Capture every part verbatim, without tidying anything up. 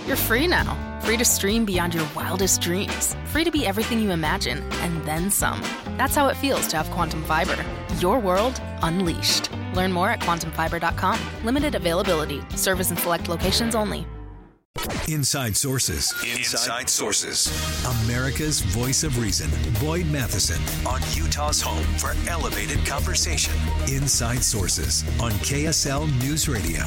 You're free now. Free to stream beyond your wildest dreams. Free to be everything you imagine, and then some. That's how it feels to have Quantum Fiber. Your world unleashed. Learn more at quantum fiber dot com. Limited availability. Service in select locations only. Inside Sources. Inside Sources. America's voice of reason. Boyd Matheson on Utah's home for elevated conversation. Inside Sources on K S L News Radio.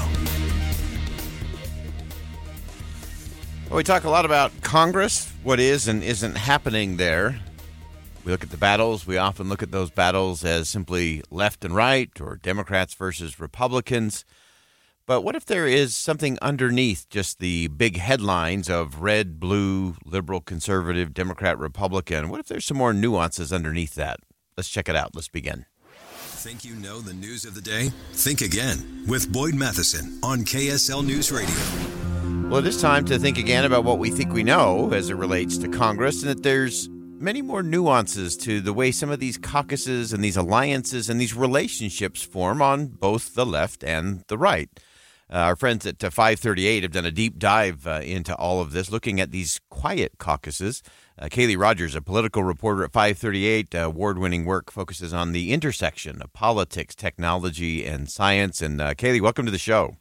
Well, we talk a lot about Congress, what is and isn't happening there. We look at the battles. We often look at those battles as simply left and right or Democrats versus Republicans. But what if there is something underneath just the big headlines of red, blue, liberal, conservative, Democrat, Republican? What if there's some more nuances underneath that? Let's check it out. Let's begin. Think you know the news of the day? Think again with Boyd Matheson on K S L News Radio. Well, it is time to think again about what we think we know as it relates to Congress, and that there's many more nuances to the way some of these caucuses and these alliances and these relationships form on both the left and the right. Uh, our friends at uh, five thirty-eight have done a deep dive uh, into all of this, looking at these quiet caucuses. Uh, Kaylee Rogers, a political reporter at five thirty-eight, uh, award-winning work, focuses on the intersection of politics, technology, and science. And uh, Kaylee, welcome to the show.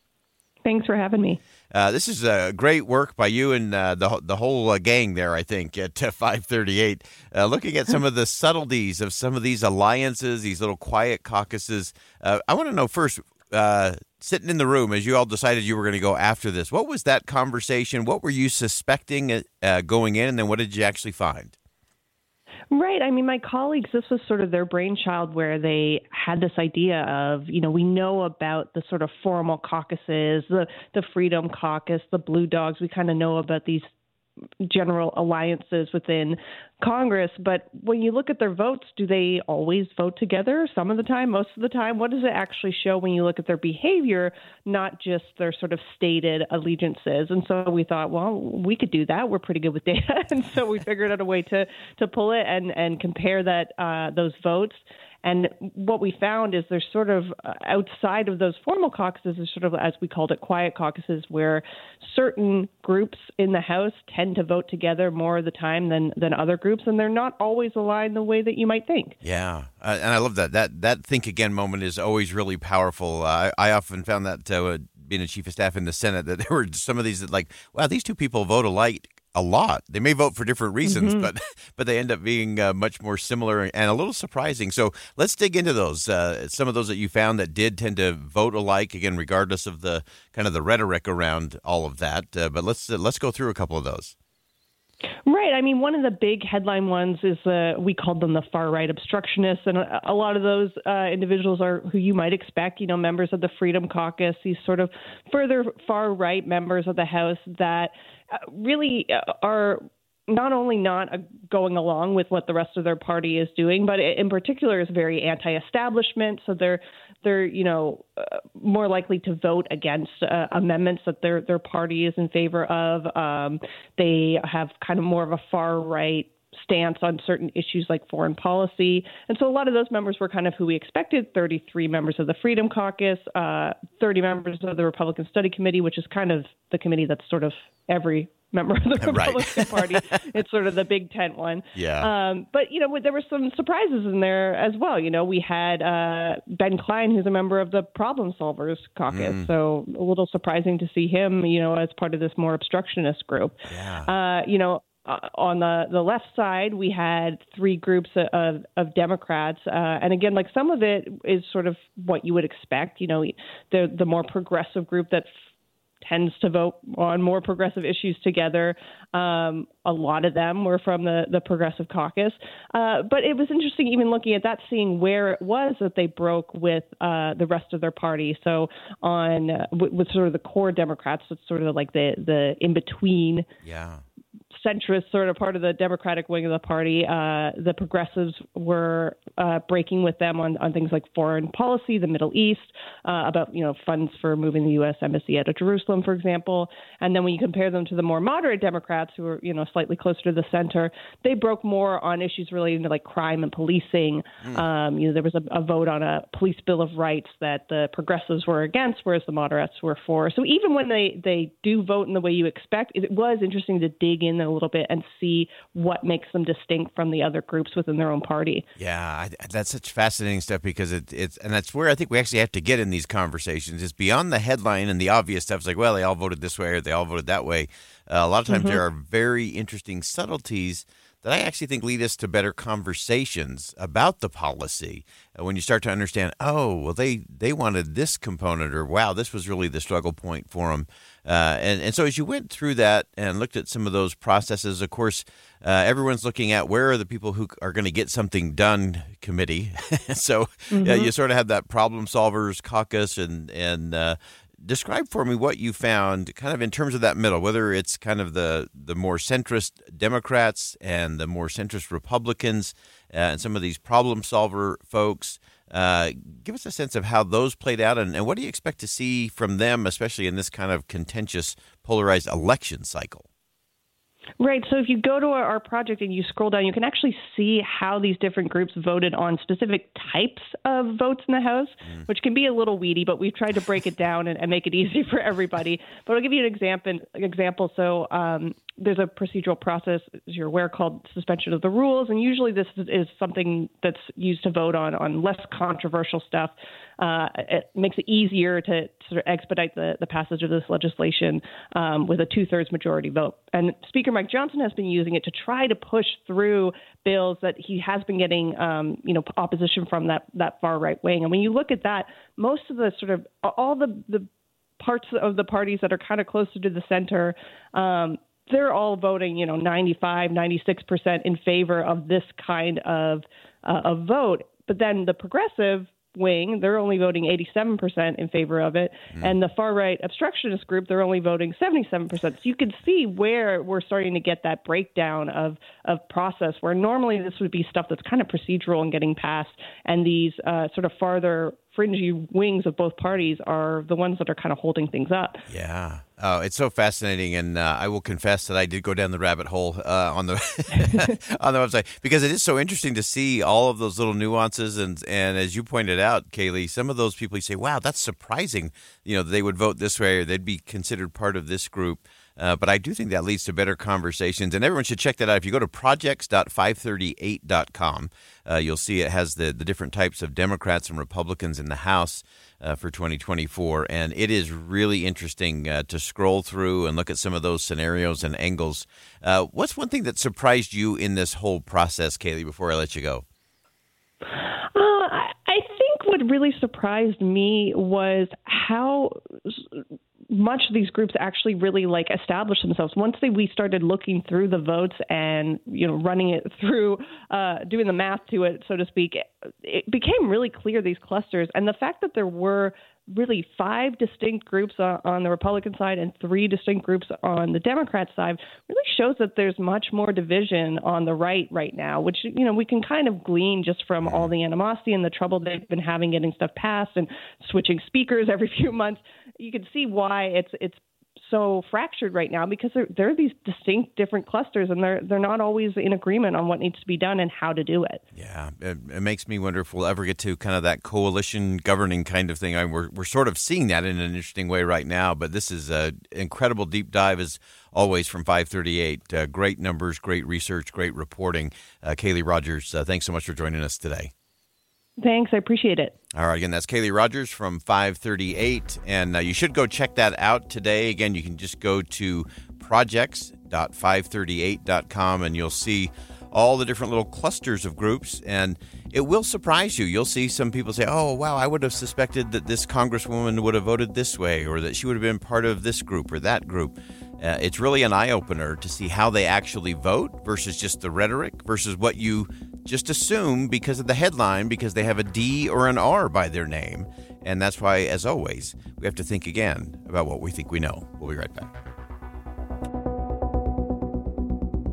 Thanks for having me. Uh, this is uh, great work by you and uh, the the whole uh, gang there, I think, at uh, five thirty-eight, uh, looking at some of the subtleties of some of these alliances, these little quiet caucuses. Uh, I want to know first, uh, sitting in the room as you all decided you were going to go after this, what was that conversation? What were you suspecting uh, going in, and then what did you actually find? Right. I mean, my colleagues, this was sort of their brainchild where they had this idea of, you know, we know about the sort of formal caucuses, the, the Freedom Caucus, the Blue Dogs. We kind of know about these general alliances within Congress. But when you look at their votes, do they always vote together? Some of the time, most of the time? What does it actually show when you look at their behavior, not just their sort of stated allegiances? And so we thought, well, we could do that. We're pretty good with data. And so we figured out a way to to pull it and, and compare that uh, those votes. And what we found is there's sort of uh, outside of those formal caucuses, there's sort of, as we called it, quiet caucuses, where certain groups in the House tend to vote together more of the time than, than other groups, and they're not always aligned the way that you might think. Yeah, uh, and I love that. That that think again moment is always really powerful. Uh, I, I often found that uh, being a chief of staff in the Senate, that there were some of these that like, wow, these two people vote alike a lot. They may vote for different reasons, mm-hmm. but but they end up being uh, much more similar and a little surprising. So let's dig into those. Uh, some of those that you found that did tend to vote alike, again, regardless of the kind of the rhetoric around all of that. Uh, but let's uh, let's go through a couple of those. Right. I mean, one of the big headline ones is uh, we called them the far right obstructionists. And a, a lot of those uh, individuals are who you might expect, you know, members of the Freedom Caucus, these sort of further far right members of the House that uh, really are not only not uh, going along with what the rest of their party is doing, but in particular is very anti-establishment. So they're they're, you know, uh, more likely to vote against uh, amendments that their their party is in favor of. Um, they have kind of more of a far right stance on certain issues like foreign policy. And so a lot of those members were kind of who we expected, thirty-three members of the Freedom Caucus, uh, thirty members of the Republican Study Committee, which is kind of the committee that's sort of every member of the Republican right. Party. It's sort of the big tent one. Yeah. Um, but, you know, there were some surprises in there as well. You know, we had uh, Ben Klein, who's a member of the Problem Solvers Caucus. Mm. So a little surprising to see him, you know, as part of this more obstructionist group. Yeah. Uh, you know, Uh, on the, the left side, we had three groups of, of Democrats. Uh, and again, like some of it is sort of what you would expect. You know, the, the more progressive group that f- tends to vote on more progressive issues together. Um, a lot of them were from the, the Progressive Caucus. Uh, but it was interesting even looking at that, seeing where it was that they broke with uh, the rest of their party. So on uh, with, with sort of the core Democrats, it's sort of like the, the in-between yeah. centrist sort of part of the Democratic wing of the party. Uh, the progressives were uh, breaking with them on, on things like foreign policy, the Middle East, uh, about, you know, funds for moving the U S embassy out of Jerusalem, for example. And then when you compare them to the more moderate Democrats who are, you know, slightly closer to the center, they broke more on issues relating to like crime and policing. Mm. Um, you know, there was a, a vote on a police bill of rights that the progressives were against, whereas the moderates were for. So even when they, they do vote in the way you expect, it was interesting to dig in a little bit and see what makes them distinct from the other groups within their own party. Yeah, I, that's such fascinating stuff because it, it's, and that's where I think we actually have to get in these conversations is beyond the headline and the obvious stuff. It's like, well, they all voted this way or they all voted that way. Uh, a lot of times mm-hmm. there are very interesting subtleties that I actually think lead us to better conversations about the policy. Uh, when you start to understand, oh, well, they, they wanted this component, or wow, this was really the struggle point for them. Uh, and, and so as you went through that and looked at some of those processes, of course, uh, everyone's looking at where are the people who are going to get something done committee. so mm-hmm. uh, you sort of have that problem solvers caucus and, and uh, describe for me what you found kind of in terms of that middle, whether it's kind of the, the more centrist Democrats and the more centrist Republicans uh, and some of these problem solver folks. Uh, give us a sense of how those played out and, and what do you expect to see from them, especially in this kind of contentious, polarized election cycle? Right. So if you go to our, our project and you scroll down, you can actually see how these different groups voted on specific types of votes in the House, mm. which can be a little weedy, but we've tried to break it down and, and make it easy for everybody. But I'll give you an example. example. So um, there's a procedural process, as you're aware, called suspension of the rules. And usually this is something that's used to vote on, on less controversial stuff. Uh, it makes it easier to sort of expedite the, the passage of this legislation um, with a two-thirds majority vote. And Speaker Mike Johnson has been using it to try to push through bills that he has been getting, um, you know, opposition from that, that far right wing. And when you look at that, most of the sort of all the, the parts of the parties that are kind of closer to the center, um, they're all voting, you know, ninety-five, ninety-six percent in favor of this kind of, uh, of vote. But then the progressive wing, they're only voting eighty-seven percent in favor of it. Mm. And the far-right obstructionist group, they're only voting seventy-seven percent. So you can see where we're starting to get that breakdown of, of process, where normally this would be stuff that's kind of procedural and getting passed. And these uh, sort of farther fringy wings of both parties are the ones that are kind of holding things up. Yeah. Oh, it's so fascinating, and uh, I will confess that I did go down the rabbit hole uh, on the on the website because it is so interesting to see all of those little nuances. And and as you pointed out, Kaylee, some of those people you say, "Wow, that's surprising." You know, they would vote this way, or they'd be considered part of this group. Uh, but I do think that leads to better conversations, and everyone should check that out. If you go to projects dot five thirty-eight dot com, uh, you'll see it has the, the different types of Democrats and Republicans in the House uh, for twenty twenty-four, and it is really interesting uh, to scroll through and look at some of those scenarios and angles. Uh, what's one thing that surprised you in this whole process, Kaylee, before I let you go? Uh, I think what really surprised me was how much these groups actually really like established themselves. Once they, we started looking through the votes and, you know, running it through, uh, doing the math to it, so to speak, it became really clear, these clusters. And the fact that there were really five distinct groups uh, on the Republican side and three distinct groups on the Democrat side really shows that there's much more division on the right right now, which, you know, we can kind of glean just from all the animosity and the trouble they've been having getting stuff passed and switching speakers every few months. You can see why it's it's so fractured right now, because there, there are these distinct different clusters, and they're they're not always in agreement on what needs to be done and how to do it. Yeah, it, it makes me wonder if we'll ever get to kind of that coalition governing kind of thing. I mean, we're we're sort of seeing that in an interesting way right now, but this is an incredible deep dive as always from five thirty-eight. Uh, great numbers, great research, great reporting. Uh, Kaylee Rogers, uh, thanks so much for joining us today. Thanks. I appreciate it. All right. Again, that's Kaylee Rogers from five thirty-eight. And uh, you should go check that out today. Again, you can just go to projects dot five thirty-eight dot com and you'll see all the different little clusters of groups. And it will surprise you. You'll see some people say, oh, wow, I would have suspected that this congresswoman would have voted this way, or that she would have been part of this group or that group. Uh, it's really an eye-opener to see how they actually vote versus just the rhetoric versus what you just assume because of the headline, because they have a D or an R by their name. And that's why, as always, we have to think again about what we think we know. We'll be right back.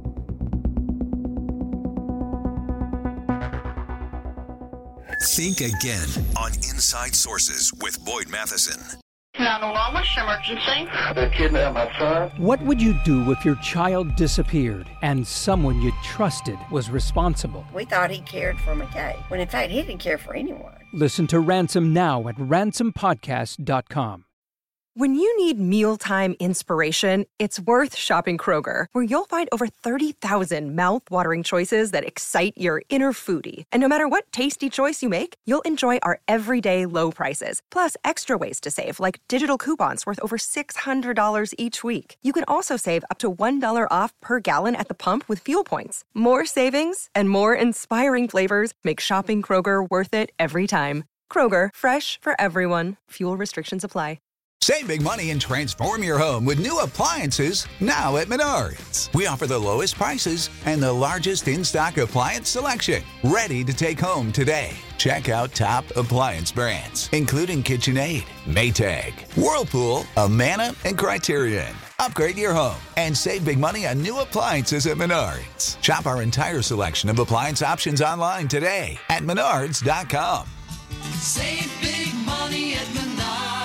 Think again on Inside Sources with Boyd Matheson. nine one one, what's your emergency? They kidnapped my son. What would you do if your child disappeared and someone you trusted was responsible? We thought he cared for McKay, when in fact he didn't care for anyone. Listen to Ransom now at ransom podcast dot com. When you need mealtime inspiration, it's worth shopping Kroger, where you'll find over thirty thousand mouth-watering choices that excite your inner foodie. And no matter what tasty choice you make, you'll enjoy our everyday low prices, plus extra ways to save, like digital coupons worth over six hundred dollars each week. You can also save up to one dollar off per gallon at the pump with fuel points. More savings and more inspiring flavors make shopping Kroger worth it every time. Kroger, fresh for everyone. Fuel restrictions apply. Save big money and transform your home with new appliances now at Menards. We offer the lowest prices and the largest in-stock appliance selection. Ready to take home today. Check out top appliance brands, including KitchenAid, Maytag, Whirlpool, Amana, and Criterion. Upgrade your home and save big money on new appliances at Menards. Shop our entire selection of appliance options online today at menards dot com. Save big money at Menards.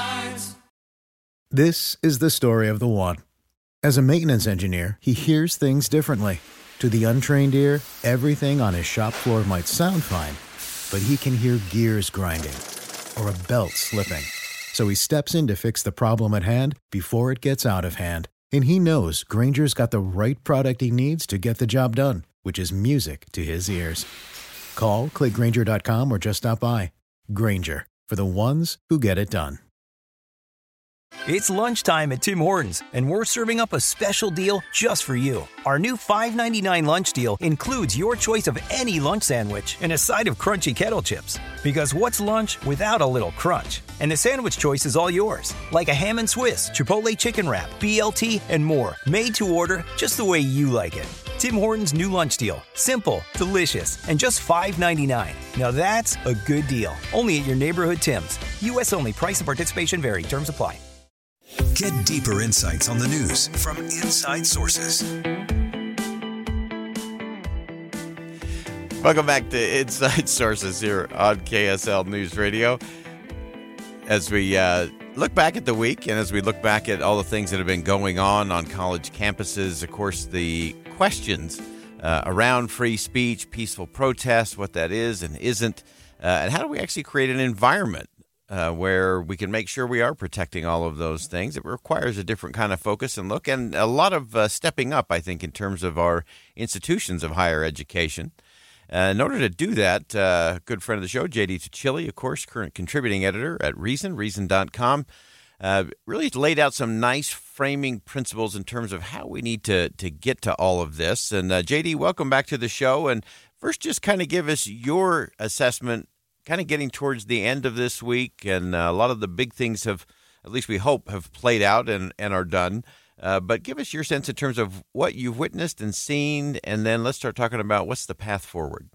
This is the story of the one. As a maintenance engineer, he hears things differently. To the untrained ear, everything on his shop floor might sound fine, but he can hear gears grinding or a belt slipping. So he steps in to fix the problem at hand before it gets out of hand. And he knows Grainger's got the right product he needs to get the job done, which is music to his ears. Call, click Grainger dot com, or just stop by. Grainger, for the ones who get it done. It's lunchtime at Tim Hortons, and we're serving up a special deal just for you. Our new five ninety-nine lunch deal includes your choice of any lunch sandwich and a side of crunchy kettle chips. Because what's lunch without a little crunch? And the sandwich choice is all yours, like a ham and Swiss, Chipotle chicken wrap, B L T, and more, made to order just the way you like it. Tim Hortons' new lunch deal. Simple, delicious, and just five ninety-nine. Now that's a good deal. Only at your neighborhood Tim's. U S only. Price and participation vary. Terms apply. Get deeper insights on the news from Inside Sources. Welcome back to Inside Sources here on K S L News Radio. As we uh, look back at the week and as we look back at all the things that have been going on on college campuses, of course, the questions uh, around free speech, peaceful protest, what that is and isn't, uh, and how do we actually create an environment Uh, where we can make sure we are protecting all of those things. It requires a different kind of focus and look, and a lot of uh, stepping up, I think, in terms of our institutions of higher education. Uh, in order to do that, uh, a good friend of the show, J D Tuccilli, of course, current contributing editor at Reason, reason dot com, uh, really laid out some nice framing principles in terms of how we need to, to get to all of this. And uh, J D, welcome back to the show. And first, just kind of give us your assessment, kind of getting towards the end of this week, and uh, a lot of the big things have, at least we hope, have played out and, and are done. Uh, but give us your sense in terms of what you've witnessed and seen, and then let's start talking about what's the path forward.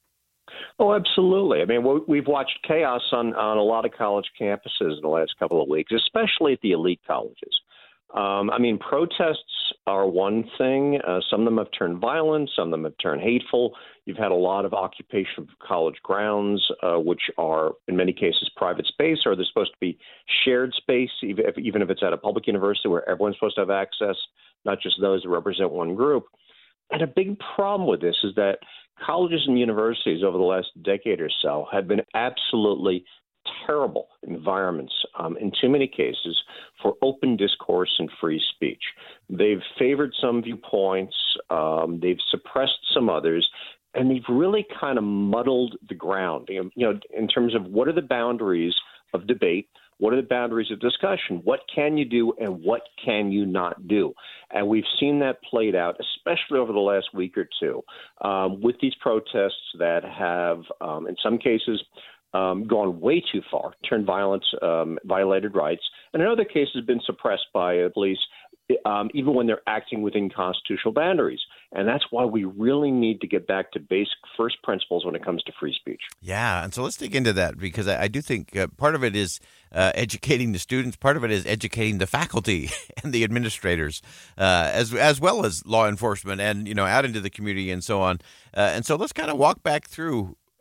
Oh, absolutely. I mean, we've watched chaos on, on a lot of college campuses in the last couple of weeks, especially at the elite colleges. Um, I mean, protests are one thing. Uh, some of them have turned violent. Some of them have turned hateful. You've had a lot of occupation of college grounds, uh, which are, in many cases, private space, or they're supposed to be shared space, even if, even if it's at a public university where everyone's supposed to have access, not just those who represent one group. And a big problem with this is that colleges and universities over the last decade or so have been absolutely terrible environments um, in too many cases for open discourse and free speech. They've favored some viewpoints, um, they've suppressed some others, and they've really kind of muddled the ground, you know, in terms of what are the boundaries of debate, what are the boundaries of discussion, what can you do and what can you not do. And we've seen that played out, especially over the last week or two, um, with these protests that have, um, in some cases, Um, gone way too far, turned violent, um, violated rights, and in other cases been suppressed by uh, police, um, even when they're acting within constitutional boundaries. And that's why we really need to get back to basic first principles when it comes to free speech. Yeah, and so let's dig into that, because I, I do think uh, part of it is uh, educating the students, part of it is educating the faculty and the administrators, uh, as as well as law enforcement and, you know, out into the community and so on. Uh, and so let's kind of walk back through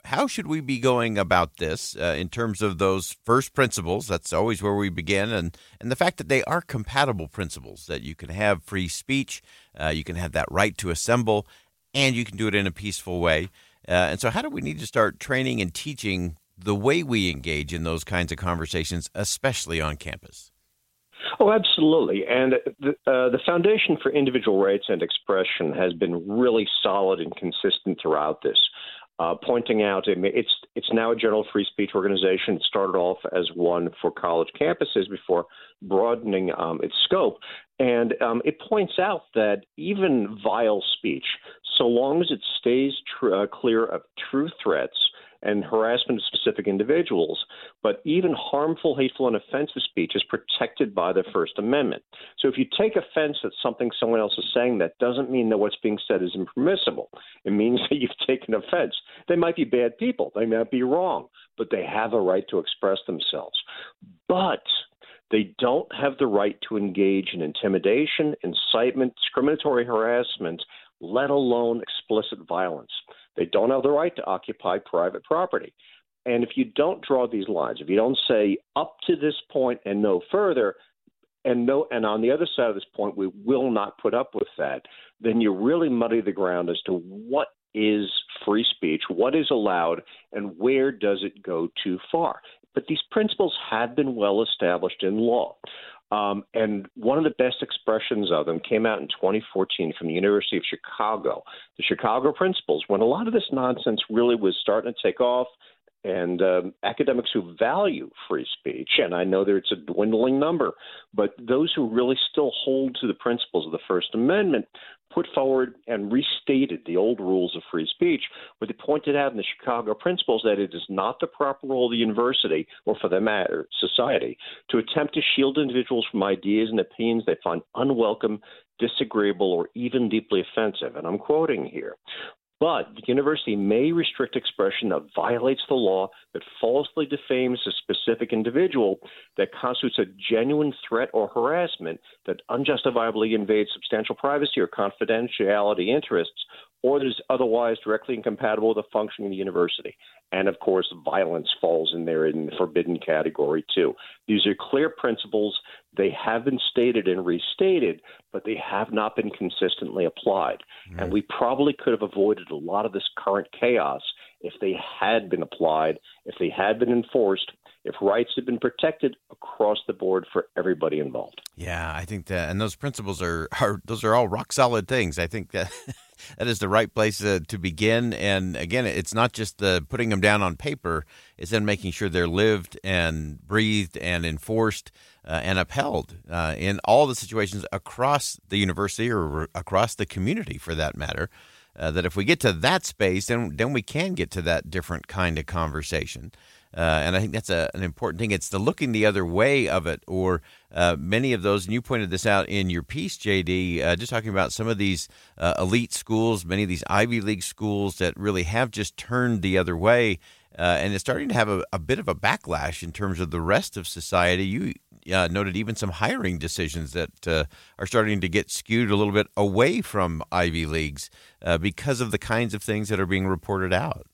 how should we be going about this uh, in terms of those first principles? That's always where we begin, and, and the fact that they are compatible principles, that you can have free speech, uh, you can have that right to assemble, and you can do it in a peaceful way. Uh, and so how do we need to start training and teaching the way we engage in those kinds of conversations, especially on campus? Oh, absolutely. And the, uh, the Foundation for Individual Rights and Expression has been really solid and consistent throughout this, uh, pointing out it's it's now a general free speech organization. It started off as one for college campuses before broadening um, its scope. And um, it points out that even vile speech, so long as it stays tr- uh, clear of true threats and harassment of specific individuals, but even harmful, hateful, and offensive speech is protected by the First Amendment. So if you take offense at something someone else is saying, that doesn't mean that what's being said is impermissible. It means that you've taken offense. They might be bad people. They might be wrong, but they have a right to express themselves. But they don't have the right to engage in intimidation, incitement, discriminatory harassment, let alone explicit violence. They don't have the right to occupy private property. And if you don't draw these lines, if you don't say up to this point and no further, and no, and on the other side of this point, we will not put up with that, then you really muddy the ground as to what is free speech, what is allowed, and where does it go too far. But these principles have been well established in law. Um, and one of the best expressions of them came out in twenty fourteen from the University of Chicago, the Chicago Principles, when a lot of this nonsense really was starting to take off. And um, academics who value free speech, and I know that it's a dwindling number, but those who really still hold to the principles of the First Amendment put forward and restated the old rules of free speech, where they pointed out in the Chicago Principles that it is not the proper role of the university, or for that matter, society, to attempt to shield individuals from ideas and opinions they find unwelcome, disagreeable, or even deeply offensive. And I'm quoting here. But the university may restrict expression that violates the law, that falsely defames a specific individual, that constitutes a genuine threat or harassment, that unjustifiably invades substantial privacy or confidentiality interests, or that is otherwise directly incompatible with the functioning of the university. And, of course, violence falls in there in the forbidden category, too. These are clear principles. They have been stated and restated, but they have not been consistently applied. Mm-hmm. And we probably could have avoided a lot of this current chaos if they had been applied, if they had been enforced, if rights had been protected across the board for everybody involved. Yeah, I think that, and those principles are, are those are all rock solid things. I think that that is the right place uh, to begin. And again, it's not just the putting them down on paper; it's then making sure they're lived and breathed and enforced uh, and upheld uh, in all the situations across the university or across the community, for that matter. Uh, that if we get to that space, then then we can get to that different kind of conversation. Uh, and I think that's a, an important thing. It's the looking the other way of it, or uh, many of those, and you pointed this out in your piece, J D, uh, just talking about some of these uh, elite schools, many of these Ivy League schools that really have just turned the other way. Uh, and it's starting to have a, a bit of a backlash in terms of the rest of society. You uh, noted even some hiring decisions that uh, are starting to get skewed a little bit away from Ivy Leagues uh, because of the kinds of things that are being reported out.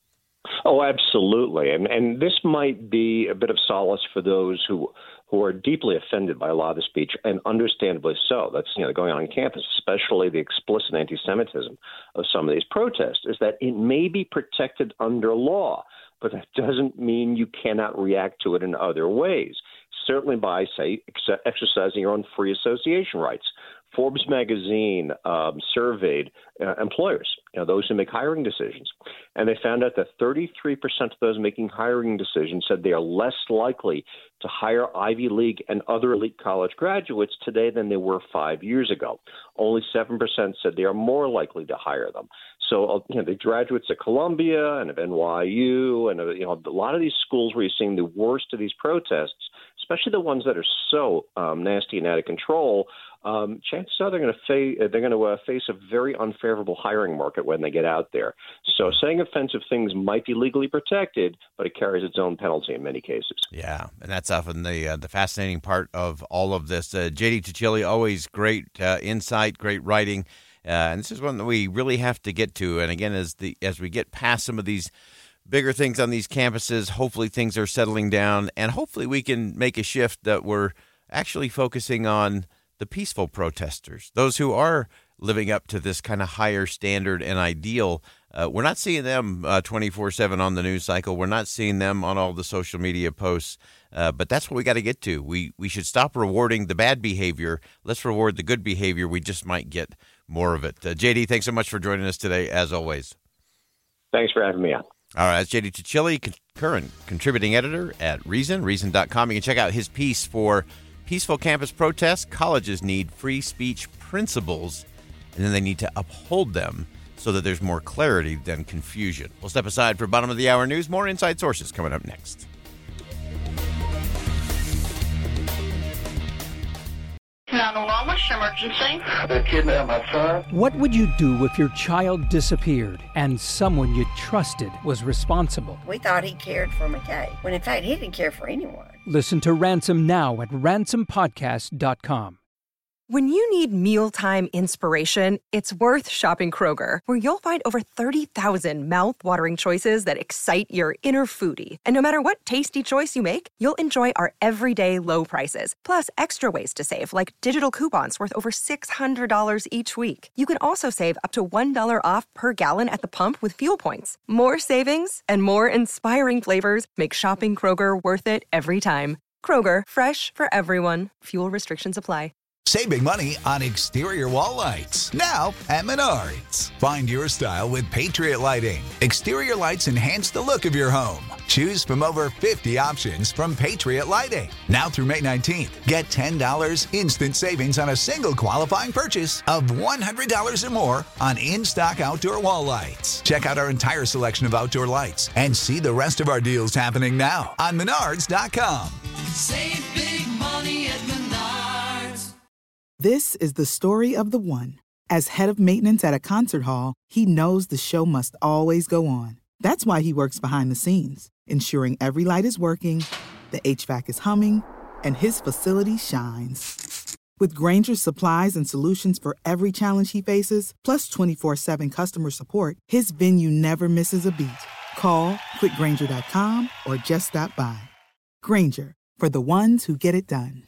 Oh, absolutely. And and this might be a bit of solace for those who who are deeply offended by a lot of the speech, and understandably so. That's, you know, going on campus, especially the explicit anti-Semitism of some of these protests, is that it may be protected under law, but that doesn't mean you cannot react to it in other ways, certainly by, say, ex- exercising your own free association rights. Forbes magazine um, surveyed uh, employers, you know, those who make hiring decisions, and they found out that thirty-three percent of those making hiring decisions said they are less likely to hire Ivy League and other elite college graduates today than they were five years ago. Only seven percent said they are more likely to hire them. So, you know, the graduates at Columbia and of N Y U and, you know, a lot of these schools where you're seeing the worst of these protests, especially the ones that are so um, nasty and out of control, um, chances are they're going to fa- they're going to uh, face a very unfavorable hiring market when they get out there. So saying offensive things might be legally protected, but it carries its own penalty in many cases. Yeah, and that's often the uh, the fascinating part of all of this. Uh, J D Tuccille, always great uh, insight, great writing. Uh, and this is one that we really have to get to. And again, as the as we get past some of these bigger things on these campuses. Hopefully things are settling down, and hopefully we can make a shift that we're actually focusing on the peaceful protesters, those who are living up to this kind of higher standard and ideal. Uh, we're not seeing them uh, twenty-four seven on the news cycle. We're not seeing them on all the social media posts. Uh, but that's what we got to get to. We we should stop rewarding the bad behavior. Let's reward the good behavior. We just might get more of it. Uh, J D, thanks so much for joining us today, as always. Thanks for having me on. All right, that's J D Tuccille, current contributing editor at Reason, reason dot com. You can check out his piece for Peaceful Campus Protests. Colleges need free speech principles, and then they need to uphold them so that there's more clarity than confusion. We'll step aside for bottom of the hour news. More Inside Sources coming up next. nine one one, what's your emergency? They kidnapped my son. What would you do if your child disappeared and someone you trusted was responsible? We thought he cared for McKay, when in fact he didn't care for anyone. Listen to Ransom now at ransom podcast dot com. When you need mealtime inspiration, it's worth shopping Kroger, where you'll find over thirty thousand mouth-watering choices that excite your inner foodie. And no matter what tasty choice you make, you'll enjoy our everyday low prices, plus extra ways to save, like digital coupons worth over six hundred dollars each week. You can also save up to one dollar off per gallon at the pump with fuel points. More savings and more inspiring flavors make shopping Kroger worth it every time. Kroger, fresh for everyone. Fuel restrictions apply. Save big money on exterior wall lights, now at Menards. Find your style with Patriot Lighting. Exterior lights enhance the look of your home. Choose from over fifty options from Patriot Lighting. Now through May nineteenth, get ten dollars instant savings on a single qualifying purchase of one hundred dollars or more on in-stock outdoor wall lights. Check out our entire selection of outdoor lights and see the rest of our deals happening now on menards dot com. Save big money at Menards. This is the story of the one. As head of maintenance at a concert hall, he knows the show must always go on. That's why he works behind the scenes, ensuring every light is working, the H V A C is humming, and his facility shines. With Grainger's supplies and solutions for every challenge he faces, plus twenty-four seven customer support, his venue never misses a beat. Call quick grainger dot com or just stop by. Grainger, for the ones who get it done.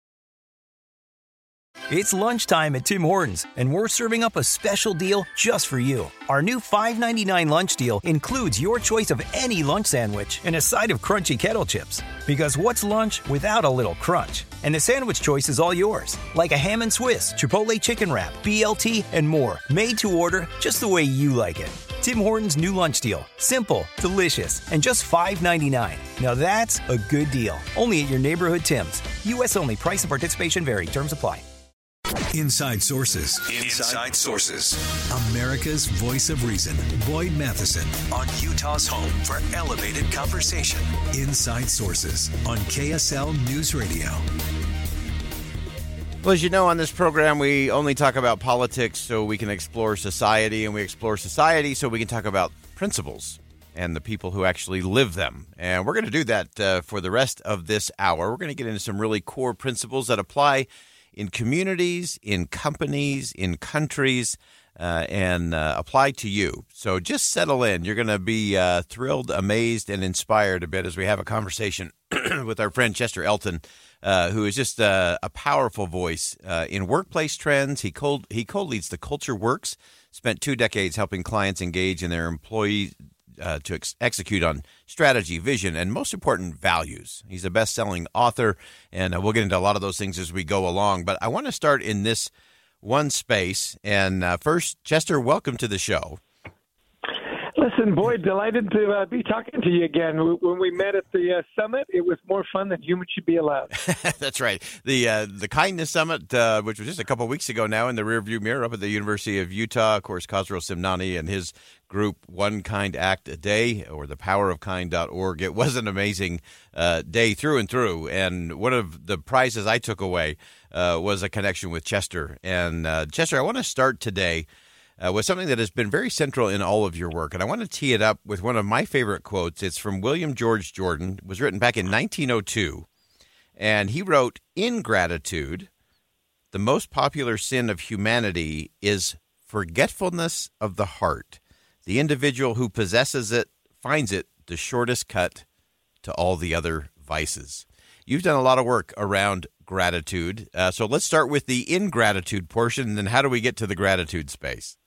It's lunchtime at Tim Hortons, and we're serving up a special deal just for you. Our new five ninety-nine lunch deal includes your choice of any lunch sandwich and a side of crunchy kettle chips. Because what's lunch without a little crunch? And the sandwich choice is all yours, like a ham and Swiss, Chipotle chicken wrap, B L T, and more, made to order just the way you like it. Tim Hortons' new lunch deal. Simple, delicious, and just five ninety-nine. Now that's a good deal. Only at your neighborhood Tim's. U S only. Price and participation vary. Terms apply. Inside Sources. Inside Sources. America's voice of reason. Boyd Matheson on Utah's home for elevated conversation. Inside Sources on K S L News Radio. Well, as you know, on this program, we only talk about politics so we can explore society, and we explore society so we can talk about principles and the people who actually live them. And we're going to do that uh, for the rest of this hour. We're going to get into some really core principles that apply in communities, in companies, in countries, uh, and uh, apply to you. So just settle in. You're going to be uh, thrilled, amazed, and inspired a bit as we have a conversation with our friend Chester Elton, uh, who is just uh, a powerful voice uh, in workplace trends. He co- he co-leads the Culture Works, spent two decades helping clients engage in their employees Uh, to ex- execute on strategy, vision, and most important, values. He's a best-selling author, and uh, we'll get into a lot of those things as we go along. But I want to start in this one space. And uh, first, Chester, welcome to the show. Listen, Boyd, delighted to uh, be talking to you again. When we met at the uh, summit, it was more fun than humans should be allowed. That's right. The uh, the Kindness Summit, uh, which was just a couple of weeks ago now in the rearview mirror up at the University of Utah. Of course, Khosrow Simnani and his group, One Kind Act a Day, or the power of kind dot org. It was an amazing uh, day through and through. And one of the prizes I took away uh, was a connection with Chester. And uh, Chester, I want to start today Uh, with something that has been very central in all of your work. And I want to tee it up with one of my favorite quotes. It's from William George Jordan. It was written back in nineteen oh two. And he wrote, "Ingratitude, the most popular sin of humanity, is forgetfulness of the heart. The individual who possesses it finds it the shortest cut to all the other vices. You've done a lot of work around gratitude. Uh, so let's start with the ingratitude portion, and then how do we get to the gratitude space?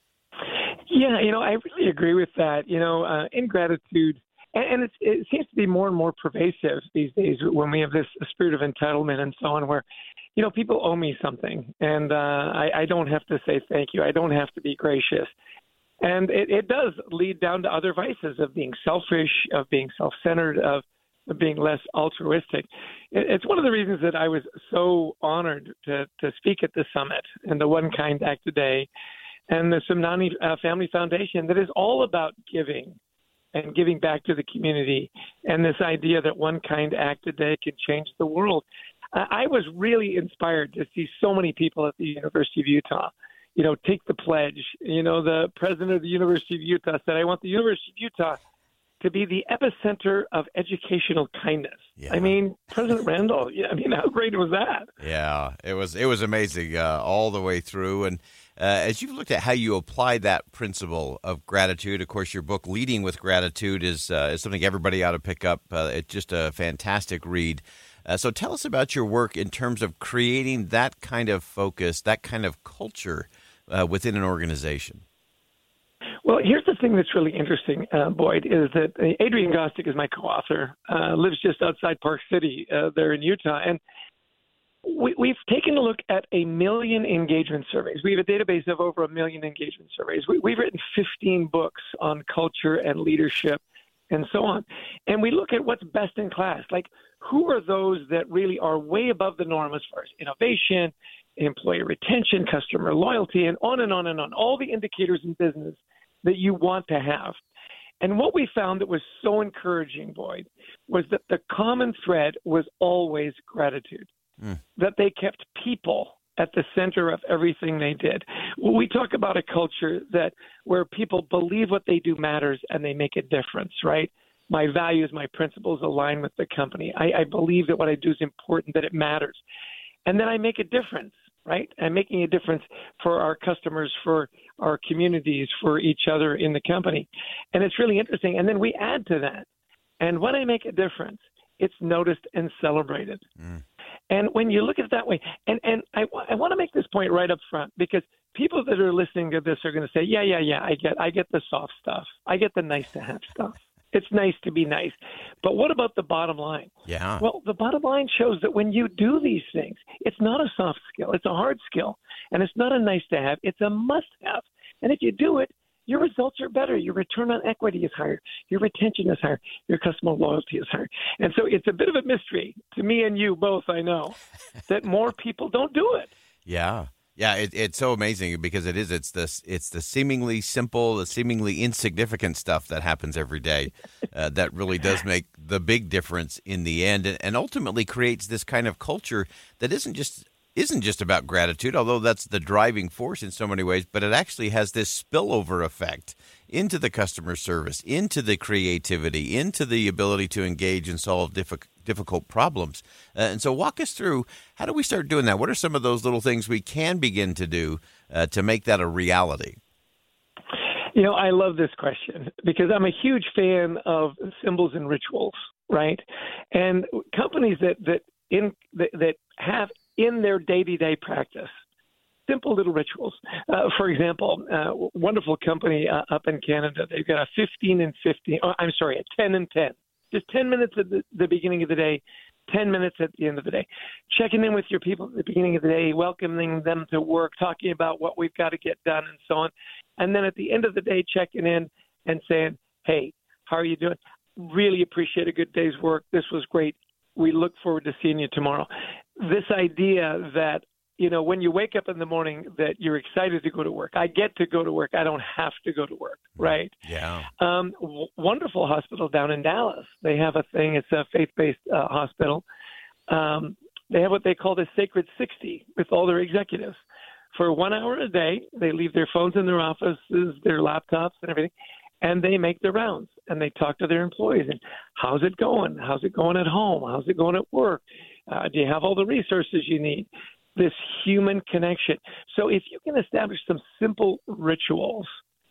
Yeah, you know, I really agree with that. You know, uh, ingratitude, and, and it's, it seems to be more and more pervasive these days when we have this spirit of entitlement and so on, where, you know, people owe me something, and uh, I, I don't have to say thank you. I don't have to be gracious. And it, it does lead down to other vices of being selfish, of being self-centered, of being less altruistic. It's one of the reasons that I was so honored to, to speak at the summit and the One Kind Act today and the Somnani uh, Family Foundation that is all about giving and giving back to the community, and this idea that one kind act a day can change the world. Uh, I was really inspired to see so many people at the University of Utah, you know, take the pledge. You know, the president of the University of Utah said, I want the University of Utah to be the epicenter of educational kindness. Yeah. I mean, President Randall, yeah, I mean, how great was that? Yeah, it was it was amazing uh, all the way through. And uh, as you've looked at how you apply that principle of gratitude, of course, your book, Leading with Gratitude, is, uh, is something everybody ought to pick up. Uh, it's just a fantastic read. Uh, so tell us about your work in terms of creating that kind of focus, that kind of culture uh, within an organization. Well, here's the thing that's really interesting, uh, Boyd, is that uh, Adrian Gostick is my co-author, uh, lives just outside Park City uh, there in Utah. And we, we've taken a look at a million engagement surveys. We have a database of over a million engagement surveys. We, we've written fifteen books on culture and leadership and so on. And we look at what's best in class. Like, who are those that really are way above the norm as far as innovation, employee retention, customer loyalty, and on and on and on, all the indicators in business that you want to have. And what we found that was so encouraging, Boyd, was that the common thread was always gratitude, mm. that they kept people at the center of everything they did. We talk about a culture that where people believe what they do matters and they make a difference, right? My values, my principles align with the company. I, I believe that what I do is important, that it matters. And then I make a difference, right? I'm making a difference for our customers, for our communities, for each other in the company. And it's really interesting. And then we add to that. And when I make a difference, it's noticed and celebrated. Mm. And when you look at it that way, and, and I, I want to make this point right up front, because people that are listening to this are going to say, yeah, yeah, yeah, I get, I get the soft stuff. I get the nice to have stuff. It's nice to be nice. But what about the bottom line? Yeah. Well, the bottom line shows that when you do these things, it's not a soft skill. It's a hard skill. And it's not a nice to have. It's a must have. And if you do it, your results are better. Your return on equity is higher. Your retention is higher. Your customer loyalty is higher. And so it's a bit of a mystery to me and you both, I know, that more people don't do it. Yeah. Yeah, it, it's so amazing because it is. It's this. It's the seemingly simple, the seemingly insignificant stuff that happens every day uh, that really does make the big difference in the end, and, and ultimately creates this kind of culture that isn't just isn't just about gratitude, although that's the driving force in so many ways. But it actually has this spillover effect into the customer service, into the creativity, into the ability to engage and solve difficult. difficult problems. Uh, and so walk us through, how do we start doing that? What are some of those little things we can begin to do uh, to make that a reality? You know, I love this question because I'm a huge fan of symbols and rituals, right? And companies that that in that, that have in their day-to-day practice simple little rituals. Uh, for example, uh, wonderful company uh, up in Canada, they've got a fifteen and fifteen, oh, I'm sorry, a ten and ten. Just ten minutes at the, the beginning of the day, ten minutes at the end of the day. Checking in with your people at the beginning of the day, welcoming them to work, talking about what we've got to get done and so on. And then at the end of the day, checking in and saying, hey, how are you doing? Really appreciate a good day's work. This was great. We look forward to seeing you tomorrow. This idea that, you know, when you wake up in the morning that you're excited to go to work. I get to go to work. I don't have to go to work, right? Yeah. Um, w- wonderful hospital down in Dallas. They have a thing. It's a faith-based uh, hospital. Um, they have what they call the Sacred sixty with all their executives. For one hour a day, they leave their phones in their offices, their laptops and everything, and they make the rounds, and they talk to their employees. And how's it going? How's it going at home? How's it going at work? Uh, do you have all the resources you need? This human connection. So if you can establish some simple rituals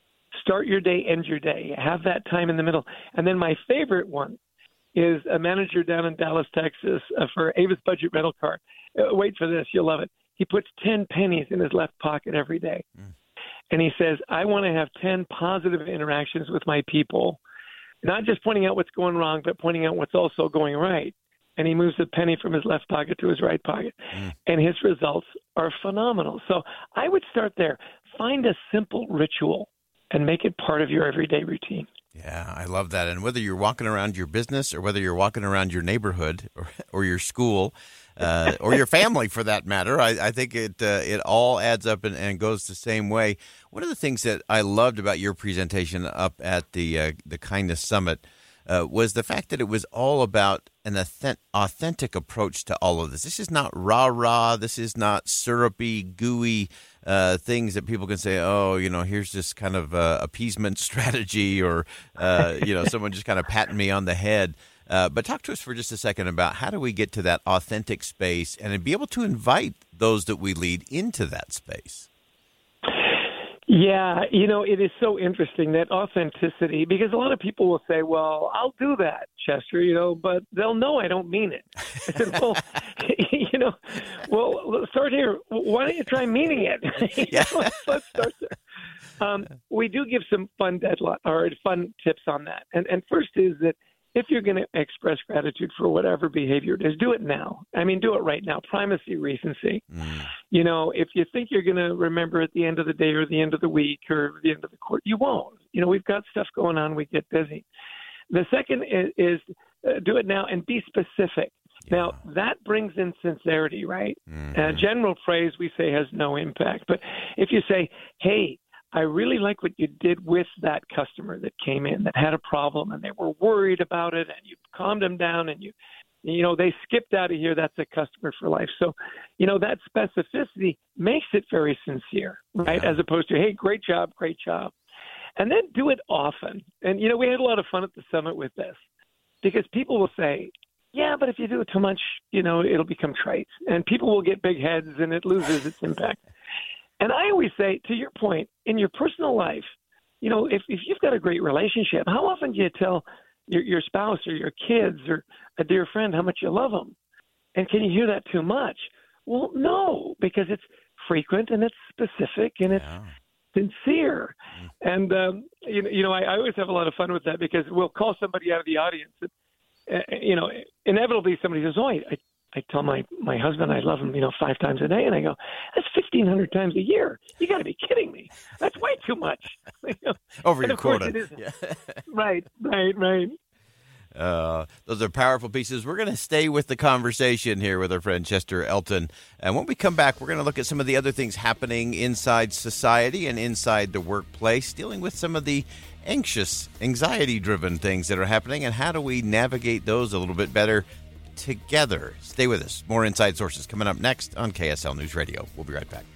Start your day, end your day. Have that time in the middle. And then my favorite one is a manager down in Dallas, Texas, uh, for Avis Budget rental car. Uh, wait for this. You'll love it. He puts ten pennies in his left pocket every day. Mm. And he says, I want to have ten positive interactions with my people, not just pointing out what's going wrong, but pointing out what's also going right. And he moves a penny from his left pocket to his right pocket. Mm. And his results are phenomenal. So I would start there. Find a simple ritual and make it part of your everyday routine. Yeah, I love that. And whether you're walking around your business or whether you're walking around your neighborhood or, or your school uh, or your family, for that matter, I, I think it uh, it all adds up and, and goes the same way. One of the things that I loved about your presentation up at the uh, the Kindness Summit uh, was the fact that it was all about an authentic approach to all of this. This is not rah-rah. This is not syrupy, gooey uh, things that people can say, oh, you know, here's this kind of uh, appeasement strategy or, uh, you know, someone just kind of patting me on the head. Uh, but talk to us for just a second about how do we get to that authentic space and be able to invite those that we lead into that space? Yeah, you know, it is so interesting, that authenticity, because a lot of people will say, well, I'll do that, Chester, you know, but they'll know I don't mean it. I said, well, you know, well, let's start here. Why don't you try meaning it? you Yeah. know, let's, let's start there. Um, we do give some fun deadline or fun tips on that. And, and first is that if you're going to express gratitude for whatever behavior it is, do it now. I mean, do it right now. Primacy, recency. Mm. You know, if you think you're going to remember at the end of the day or the end of the week or the end of the quarter, you won't. You know, we've got stuff going on. We get busy. The second is, is uh, do it now and be specific. Yeah. Now, that brings in sincerity, right? Mm-hmm. A general phrase we say has no impact. But if you say, hey, I really like what you did with that customer that came in that had a problem and they were worried about it, and you calmed them down and you, you know, they skipped out of here. That's a customer for life. So, you know, that specificity makes it very sincere, right? Yeah. As opposed to, hey, great job, great job. And then do it often. And, you know, we had a lot of fun at the summit with this because people will say, yeah, but if you do it too much, you know, it'll become trite and people will get big heads and it loses its impact. And I always say, to your point, in your personal life, you know, if, if you've got a great relationship, how often do you tell your, your spouse or your kids or a dear friend how much you love them? And can you hear that too much? Well, no, because it's frequent and it's specific and it's yeah. sincere. Mm-hmm. And, um, you, you know, I, I always have a lot of fun with that because we'll call somebody out of the audience. And, uh, you know, inevitably somebody says, oh, I, I I tell my, my husband I love him, you know, five times a day. And I go, that's fifteen hundred times a year. You got to be kidding me. That's way too much. You know? Over and your of course quota. It isn't. Yeah. Right, right, right. Uh, those are powerful pieces. We're going to stay with the conversation here with our friend Chester Elton. And when we come back, we're going to look at some of the other things happening inside society and inside the workplace, dealing with some of the anxious, anxiety-driven things that are happening, and how do we navigate those a little bit better together. Stay with us. More Inside Sources coming up next on K S L News Radio. We'll be right back.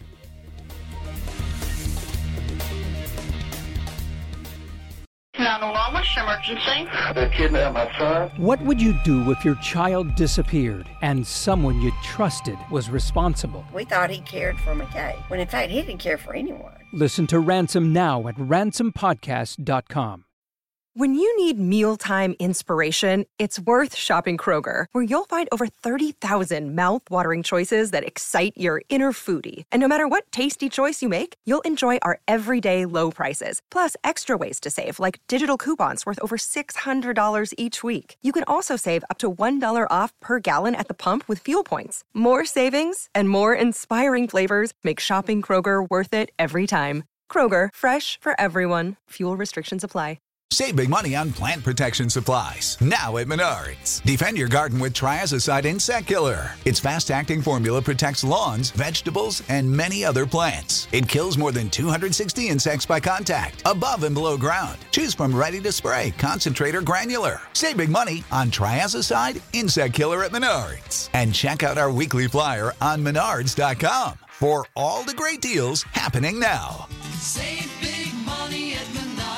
nine one one, emergency. They kidnapped my son. What would you do if your child disappeared and someone you trusted was responsible? We thought he cared for McKay, when in fact he didn't care for anyone. Listen to Ransom now at ransom podcast dot com. When you need mealtime inspiration, it's worth shopping Kroger, where you'll find over thirty thousand mouth-watering choices that excite your inner foodie. And no matter what tasty choice you make, you'll enjoy our everyday low prices, plus extra ways to save, like digital coupons worth over six hundred dollars each week. You can also save up to one dollar off per gallon at the pump with fuel points. More savings and more inspiring flavors make shopping Kroger worth it every time. Kroger, fresh for everyone. Fuel restrictions apply. Save big money on plant protection supplies, now at Menards. Defend your garden with Triazicide Insect Killer. Its fast-acting formula protects lawns, vegetables, and many other plants. It kills more than two hundred sixty insects by contact, above and below ground. Choose from ready to spray, concentrate, or granular. Save big money on Triazicide Insect Killer at Menards. And check out our weekly flyer on menards dot com for all the great deals happening now. Save big money at Menards.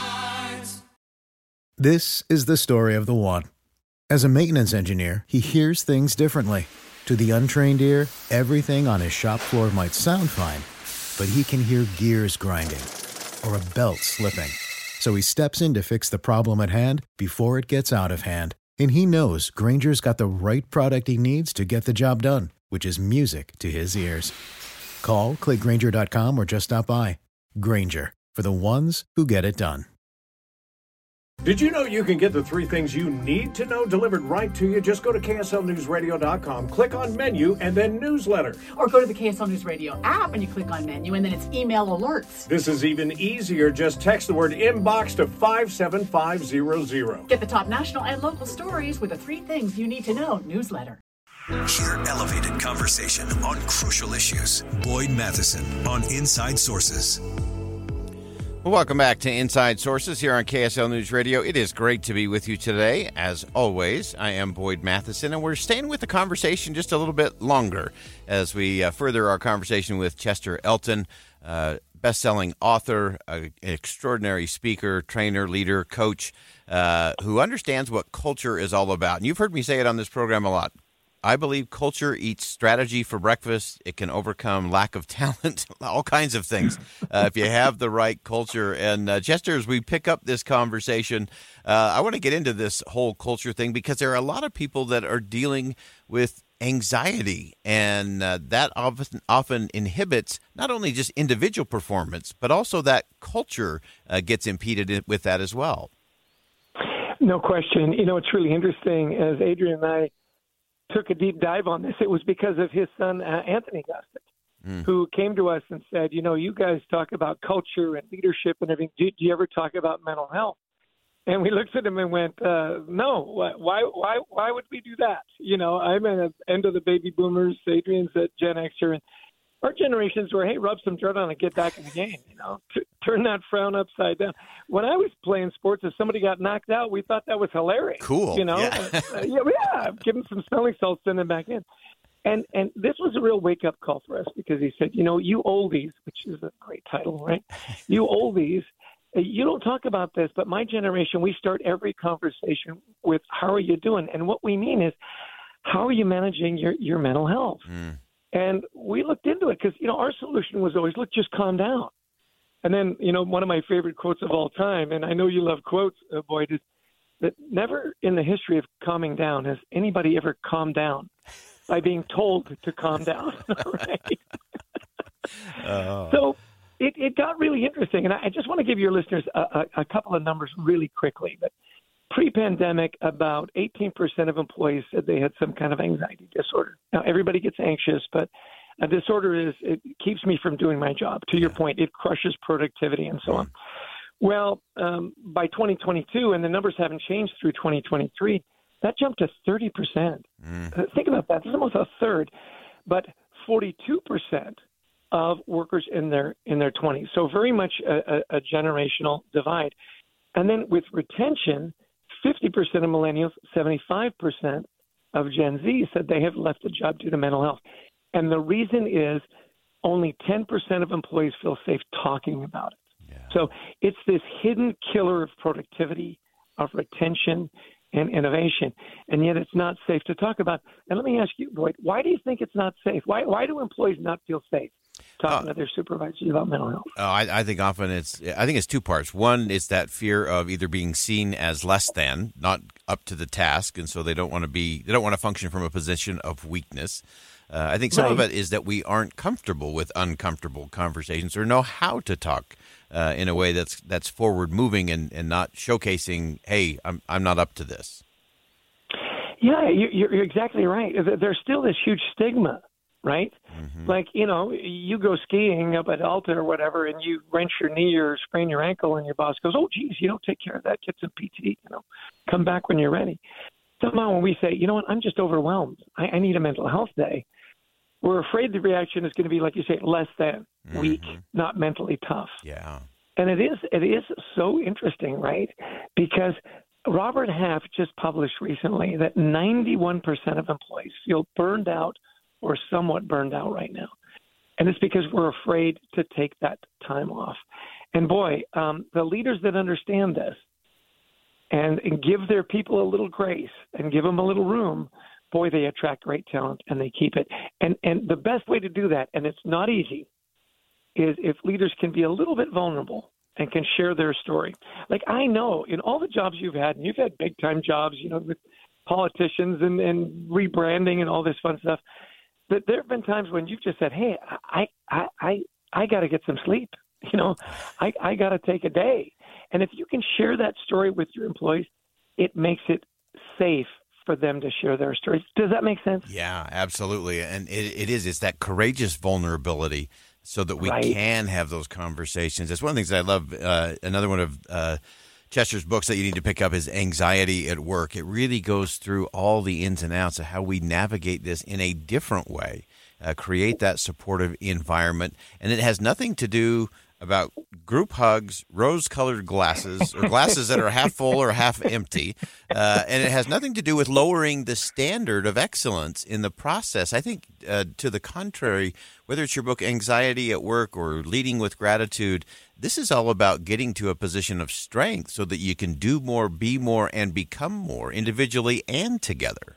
This is the story of the one. As a maintenance engineer, he hears things differently. To the untrained ear, everything on his shop floor might sound fine, but he can hear gears grinding or a belt slipping. So he steps in to fix the problem at hand before it gets out of hand. And he knows Granger's got the right product he needs to get the job done, which is music to his ears. Call, click Granger dot com, or just stop by. Granger, for the ones who get it done. Did you know you can get the three things you need to know delivered right to you? Just go to K S L News Radio dot com, click on menu, and then newsletter. Or go to the K S L News Radio app and you click on menu, and then it's email alerts. This is even easier. Just text the word inbox to five seven five zero zero. Get the top national and local stories with the three things you need to know newsletter. Hear elevated conversation on crucial issues. Boyd Matheson on Inside Sources. Well, welcome back to Inside Sources here on K S L News Radio. It is great to be with you today. As always, I am Boyd Matheson, and we're staying with the conversation just a little bit longer as we uh, further our conversation with Chester Elton, uh, best-selling author, uh, an extraordinary speaker, trainer, leader, coach, uh, who understands what culture is all about. And you've heard me say it on this program a lot. I believe culture eats strategy for breakfast. It can overcome lack of talent, all kinds of things, uh, if you have the right culture. And uh, Chester, as we pick up this conversation, uh, I want to get into this whole culture thing because there are a lot of people that are dealing with anxiety, and uh, that often, often inhibits not only just individual performance, but also that culture uh, gets impeded with that as well. No question. You know, it's really interesting. As Adrian and I took a deep dive on this, it was because of his son, uh, Anthony Gostick, mm. who came to us and said, you know, you guys talk about culture and leadership and everything. Do, do you ever talk about mental health? And we looked at him and went, uh, no, why, why, why would we do that? You know, I'm at the end of the baby boomers, Adrian's a Gen Xer, and our generations were, hey, rub some dirt on it, get back in the game, you know, T- turn that frown upside down. When I was playing sports, if somebody got knocked out, we thought that was hilarious. Cool. You know, Yeah, uh, yeah, yeah, give him some smelling salts, send him back in. And and this was a real wake-up call for us because he said, you know, you oldies, which is a great title, right? You oldies, uh, you don't talk about this, but my generation, we start every conversation with how are you doing? And what we mean is, how are you managing your, your mental health? Mm. And we looked into it because, you know, our solution was always, look, just calm down. And then, you know, one of my favorite quotes of all time, and I know you love quotes, uh, Boyd, is that never in the history of calming down has anybody ever calmed down by being told to calm down. Right? oh. So it, it got really interesting. And I, I just want to give your listeners a, a, a couple of numbers really quickly. But pre-pandemic, about eighteen percent of employees said they had some kind of anxiety disorder. Now, everybody gets anxious, but a disorder is, it keeps me from doing my job. To your point, it crushes productivity and so on. Well, um, by twenty twenty-two, and the numbers haven't changed through twenty twenty-three, that jumped to thirty percent. Mm. Uh, think about that. It's almost a third. But forty-two percent of workers in their in their twenties. So very much a, a, a generational divide. And then with retention, fifty percent of millennials, seventy-five percent of Gen Z said they have left the job due to mental health. And the reason is only ten percent of employees feel safe talking about it. Yeah. So it's this hidden killer of productivity, of retention, and innovation. And yet it's not safe to talk about. And let me ask you, Boyd, why do you think it's not safe? Why, why do employees not feel safe talking uh, to their supervisors about mental health? Uh, I, I think often it's I think it's two parts. One is that fear of either being seen as less than, not up to the task, and so they don't want to be they don't want to function from a position of weakness. Uh, I think some right. of it is that we aren't comfortable with uncomfortable conversations or know how to talk uh, in a way that's that's forward moving and, and not showcasing, hey, I'm I'm not up to this. Yeah, you're, you're exactly right. There's still this huge stigma. Right? Mm-hmm. Like, you know, you go skiing up at Alta or whatever, and you wrench your knee or sprain your ankle, and your boss goes, oh, geez, you don't take care of that. Get some P T, you know, come back when you're ready. Somehow when we say, you know what, I'm just overwhelmed. I, I need a mental health day. We're afraid the reaction is going to be, like you say, less than, mm-hmm. weak, not mentally tough. Yeah. And it is, it is so interesting, right? Because Robert Half just published recently that ninety-one percent of employees feel burned out or somewhat burned out right now. And it's because we're afraid to take that time off. And boy, um, the leaders that understand this and, and give their people a little grace and give them a little room, boy, they attract great talent and they keep it. And and the best way to do that, and it's not easy, is if leaders can be a little bit vulnerable and can share their story. Like I know in all the jobs you've had, and you've had big time jobs, you know, with politicians and, and rebranding and all this fun stuff, that there have been times when you've just said, hey, I I I, I got to get some sleep. You know, I, I got to take a day. And if you can share that story with your employees, it makes it safe for them to share their stories. Does that make sense? Yeah, absolutely. And it, it is. It's that courageous vulnerability so that we Right. can have those conversations. It's one of the things I love. Uh, another one of uh, Chester's books that you need to pick up is Anxiety at Work. It really goes through all the ins and outs of how we navigate this in a different way, uh, create that supportive environment. And it has nothing to do about group hugs, rose-colored glasses, or glasses that are half full or half empty. Uh, and it has nothing to do with lowering the standard of excellence in the process. I think, uh, to the contrary, whether it's your book Anxiety at Work or Leading with Gratitude, this is all about getting to a position of strength so that you can do more, be more, and become more individually and together.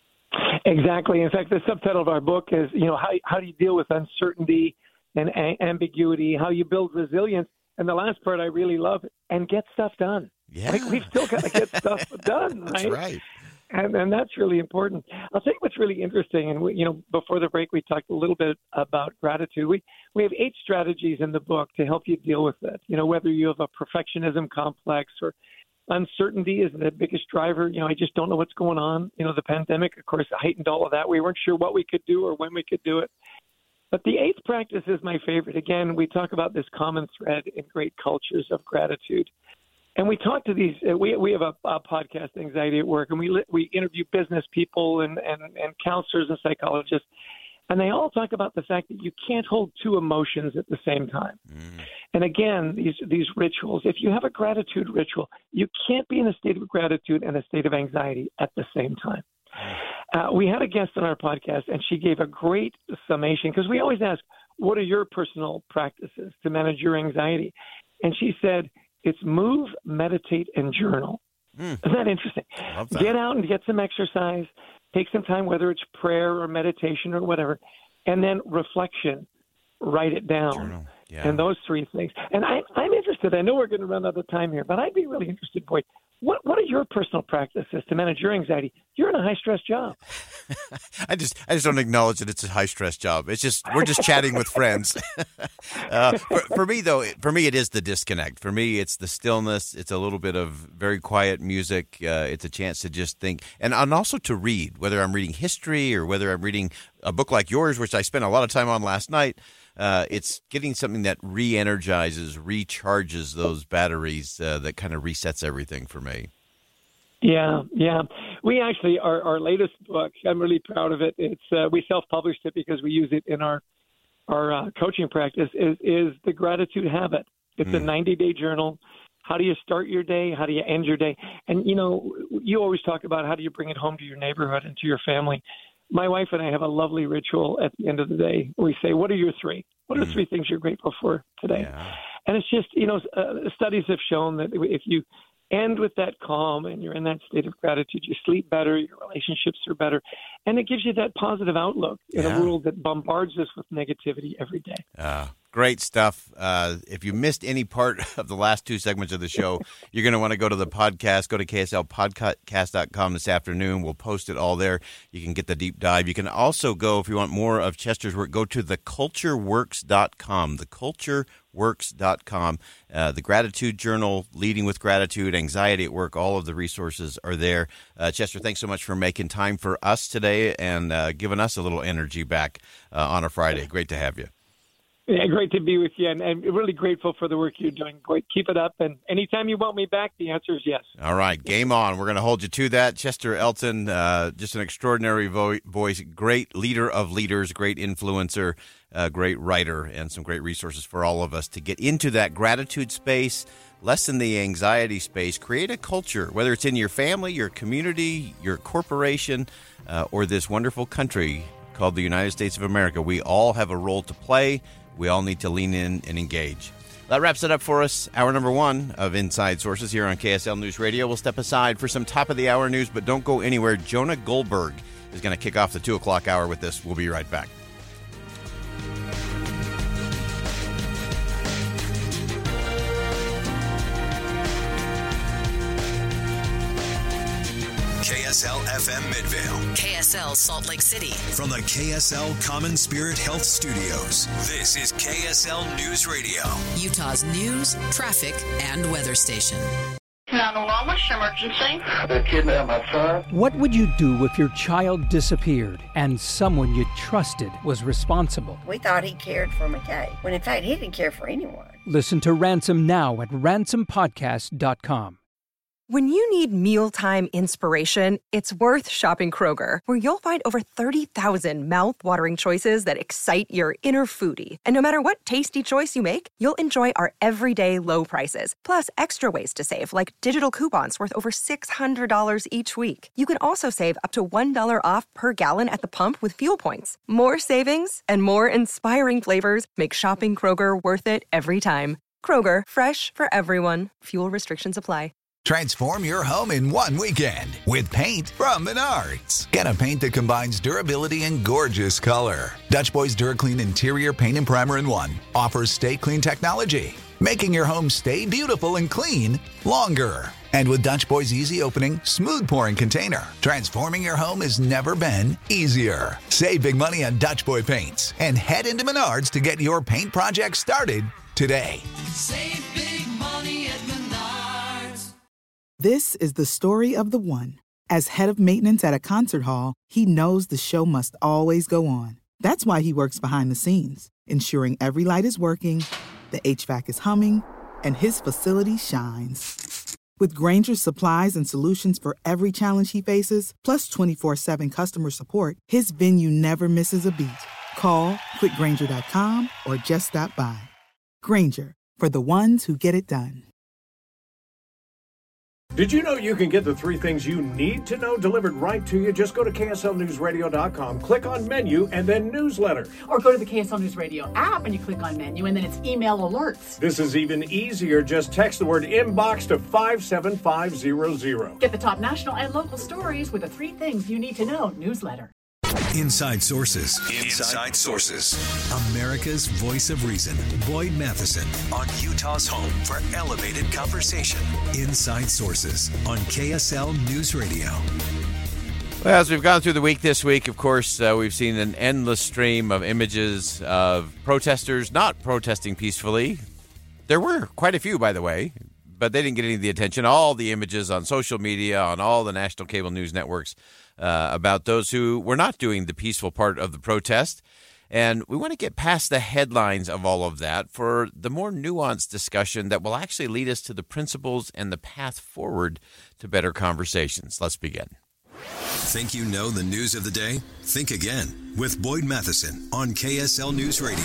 Exactly. In fact, the subtitle of our book is, you know, how, how do you deal with uncertainty and a- ambiguity, how you build resilience. And the last part I really love, and get stuff done. Yeah. Like we've still got to get stuff done, right? That's right. And, and that's really important. I'll tell you what's really interesting. And, we, you know, before the break, we talked a little bit about gratitude. We, we have eight strategies in the book to help you deal with it. You know, whether you have a perfectionism complex or uncertainty is the biggest driver. You know, I just don't know what's going on. You know, the pandemic, of course, heightened all of that. We weren't sure what we could do or when we could do it. But the eighth practice is my favorite. Again, we talk about this common thread in great cultures of gratitude. And we talk to these, uh, we we have a, a podcast, Anxiety at Work, and we li- we interview business people and, and, and counselors and psychologists. And they all talk about the fact that you can't hold two emotions at the same time. Mm. And again, these these rituals, if you have a gratitude ritual, you can't be in a state of gratitude and a state of anxiety at the same time. Uh, we had a guest on our podcast, and she gave a great summation because we always ask, what are your personal practices to manage your anxiety? And she said, it's move, meditate, and journal. Mm. Isn't that interesting? Love that. Get out and get some exercise. Take some time, whether it's prayer or meditation or whatever, and then reflection. Write it down. Journal. Yeah. And those three things. And I, I'm interested. I know we're going to run out of time here, but I'd be really interested, Boyd. What What are your personal practices to manage your anxiety? You're in a high stress job. I just I just don't acknowledge that it's a high stress job. It's just we're just chatting with friends. uh, for, for me though, for me it is the disconnect. For me, it's the stillness. It's a little bit of very quiet music. Uh, it's a chance to just think, and and also to read. Whether I'm reading history or whether I'm reading a book like yours, which I spent a lot of time on last night. Uh, it's getting something that re-energizes, recharges those batteries uh, that kind of resets everything for me. Yeah, yeah. We actually, our, our latest book, I'm really proud of it. It's uh, we self-published it because we use it in our our uh, coaching practice, is, is The Gratitude Habit. It's mm. a ninety-day journal. How do you start your day? How do you end your day? And, you know, you always talk about how do you bring it home to your neighborhood and to your family. My wife and I have a lovely ritual at the end of the day. We say, what are your three? What are the three things you're grateful for today? Yeah. And it's just, you know, uh, studies have shown that if you end with that calm and you're in that state of gratitude, you sleep better, your relationships are better, and it gives you that positive outlook in yeah. a world that bombards us with negativity every day. Uh, great stuff. Uh, if you missed any part of the last two segments of the show, you're going to want to go to the podcast. Go to K S L podcast dot com this afternoon. We'll post it all there. You can get the deep dive. You can also go, if you want more of Chester's work, go to the culture works dot com. the culture works dot com. Uh, the Gratitude Journal, Leading with Gratitude, Anxiety at Work, all of the resources are there. Uh, Chester, thanks so much for making time for us today and uh, giving us a little energy back uh, on a Friday. Great to have you. Yeah, great to be with you, and I'm really grateful for the work you're doing. Keep it up, and anytime you want me back, the answer is yes. All right, game on. We're going to hold you to that. Chester Elton, uh, just an extraordinary vo- voice, great leader of leaders, great influencer, uh, great writer, and some great resources for all of us to get into that gratitude space, lessen the anxiety space, create a culture, whether it's in your family, your community, your corporation, uh, or this wonderful country called the United States of America. We all have a role to play. We all need to lean in and engage. That wraps it up for us. Hour number one of Inside Sources here on K S L News Radio. We'll step aside for some top-of-the-hour news, but don't go anywhere. Jonah Goldberg is going to kick off the two o'clock hour with this. We'll be right back. S L F M Midvale. K S L Salt Lake City. From the K S L Common Spirit Health Studios, this is K S L News Radio. Utah's news, traffic, and weather station. nine one one, what's your emergency? They kidnapped my son. What would you do if your child disappeared and someone you trusted was responsible? We thought he cared for McKay, when in fact he didn't care for anyone. Listen to Ransom now at ransom podcast dot com. When you need mealtime inspiration, it's worth shopping Kroger, where you'll find over thirty thousand mouth-watering choices that excite your inner foodie. And no matter what tasty choice you make, you'll enjoy our everyday low prices, plus extra ways to save, like digital coupons worth over six hundred dollars each week. You can also save up to one dollar off per gallon at the pump with fuel points. More savings and more inspiring flavors make shopping Kroger worth it every time. Kroger, fresh for everyone. Fuel restrictions apply. Transform your home in one weekend with paint from Menards. Get a paint that combines durability and gorgeous color. Dutch Boys DuraClean Interior Paint and Primer in One offers Stay Clean technology, making your home stay beautiful and clean longer. And with Dutch Boy's easy opening, smooth pouring container, transforming your home has never been easier. Save big money on Dutch Boy paints and head into Menards to get your paint project started today. Save big money at Menards. This is the story of the one. As head of maintenance at a concert hall, he knows the show must always go on. That's why he works behind the scenes, ensuring every light is working, the H V A C is humming, and his facility shines. With Grainger's supplies and solutions for every challenge he faces, plus twenty-four seven customer support, his venue never misses a beat. Call quick grainger dot com or just stop by. Grainger, for the ones who get it done. Did you know you can get the three things you need to know delivered right to you? Just go to K S L News Radio dot com, click on menu, and then newsletter. Or go to the K S L News Radio app and you click on menu, and then it's email alerts. This is even easier. Just text the word inbox to five seven five zero zero. Get the top national and local stories with the three things you need to know newsletter. Inside Sources. Inside Sources. America's voice of reason. Boyd Matheson on Utah's home for elevated conversation. Inside Sources on K S L News Radio. Well, as we've gone through the week this week, of course, uh, we've seen an endless stream of images of protesters not protesting peacefully. There were quite a few, by the way, but they didn't get any of the attention. All the images on social media, on all the national cable news networks, Uh, about those who were not doing the peaceful part of the protest. And we want to get past the headlines of all of that for the more nuanced discussion that will actually lead us to the principles and the path forward to better conversations. Let's begin. Think you know the news of the day? Think again with Boyd Matheson on K S L News Radio.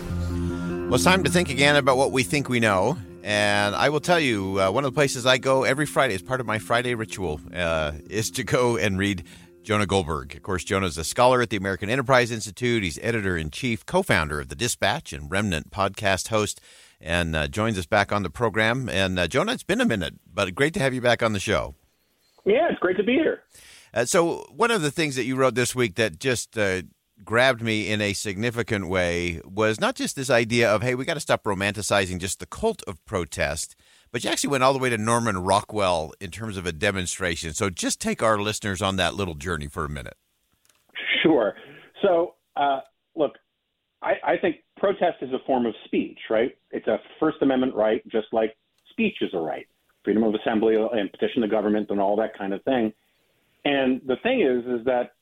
Well, it's time to think again about what we think we know. And I will tell you, uh, one of the places I go every Friday as part of my Friday ritual uh, is to go and read Jonah Goldberg. Of course, Jonah is a scholar at the American Enterprise Institute. He's editor-in-chief, co-founder of The Dispatch and Remnant podcast host, and uh, joins us back on the program. And uh, Jonah, it's been a minute, but great to have you back on the show. Yeah, it's great to be here. Uh, so one of the things that you wrote this week that just uh, grabbed me in a significant way was not just this idea of, hey, we got to stop romanticizing just the cult of protest, but you actually went all the way to Norman Rockwell in terms of a demonstration. So just take our listeners on that little journey for a minute. Sure. So, uh, look, I, I think protest is a form of speech, right? It's a First Amendment right, just like speech is a right. Freedom of assembly and petition the government and all that kind of thing. And the thing is, is that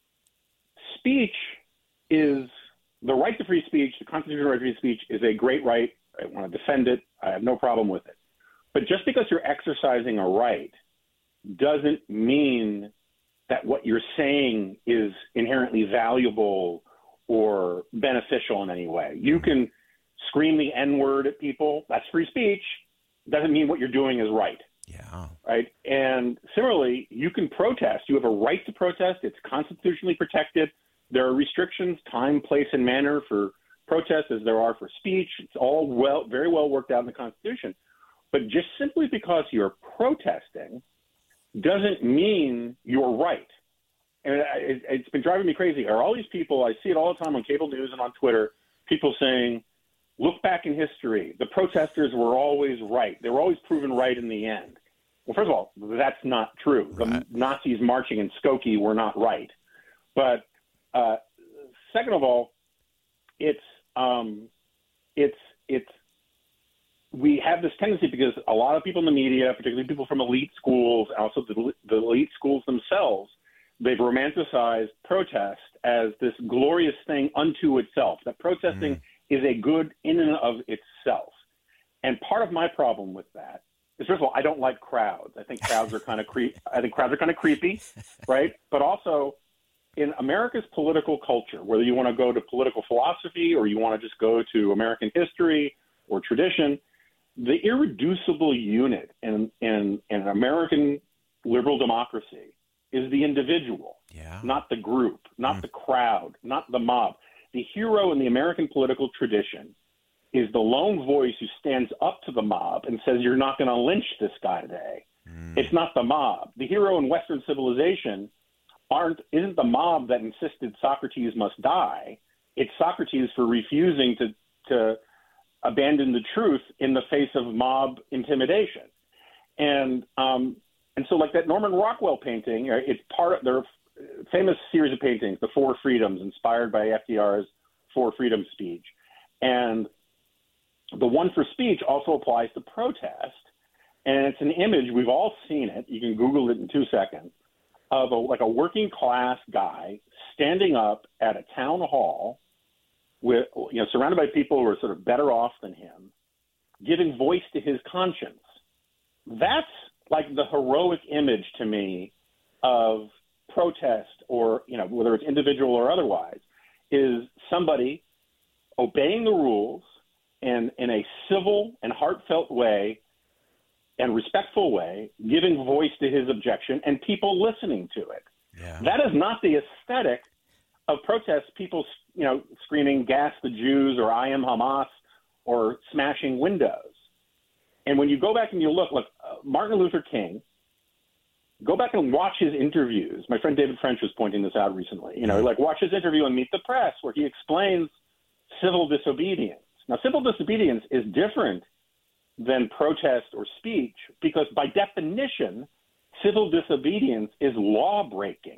speech is the right to free speech, the constitutional right to free speech is a great right. I want to defend it. I have no problem with it. But just because you're exercising a right doesn't mean that what you're saying is inherently valuable or beneficial in any way. You can scream the N-word at people. That's free speech. Doesn't mean what you're doing is right. Yeah. Right. And similarly, you can protest. You have a right to protest. It's constitutionally protected. There are restrictions, time, place, and manner for protest as there are for speech. It's all well, very well worked out in the Constitution. But just simply because you're protesting doesn't mean you're right. And it, it's been driving me crazy. Are all these people, I see it all the time on cable news and on Twitter, people saying, look back in history. The protesters were always right. They were always proven right in the end. Well, first of all, that's not true. The right. Nazis marching in Skokie were not right. But uh, second of all, it's um, it's it's we have this tendency because a lot of people in the media, particularly people from elite schools, and also the, the elite schools themselves, they've romanticized protest as this glorious thing unto itself. That protesting mm. is a good in and of itself. And part of my problem with that is, first of all, I don't like crowds. I think crowds are kind of creep. I think crowds are kind of creepy, right? But also, in America's political culture, whether you want to go to political philosophy or you want to just go to American history or tradition, the irreducible unit in in, in American liberal democracy is the individual, yeah. not the group, not mm. the crowd, not the mob. The hero in the American political tradition is the lone voice who stands up to the mob and says, you're not going to lynch this guy today. Mm. It's not the mob. The hero in Western civilization aren't isn't the mob that insisted Socrates must die. It's Socrates for refusing to to abandon the truth in the face of mob intimidation. And um, and so like that Norman Rockwell painting, it's part of their famous series of paintings, the Four Freedoms, inspired by F D R's Four Freedoms speech. And the one for speech also applies to protest. And it's an image, we've all seen it, you can Google it in two seconds, of a, like a working class guy standing up at a town hall with, you know, surrounded by people who are sort of better off than him, giving voice to his conscience. That's like the heroic image to me of protest, or, you know, whether it's individual or otherwise, is somebody obeying the rules and in a civil and heartfelt way and respectful way, giving voice to his objection and people listening to it. Yeah. That is not the aesthetic of protests, people, you know, screaming, gas the Jews, or I am Hamas, or smashing windows. And when you go back and you look, look, uh, Martin Luther King, go back and watch his interviews. My friend David French was pointing this out recently. You know, like watch his interview on Meet the Press, where he explains civil disobedience. Now, civil disobedience is different than protest or speech because, by definition, civil disobedience is law breaking.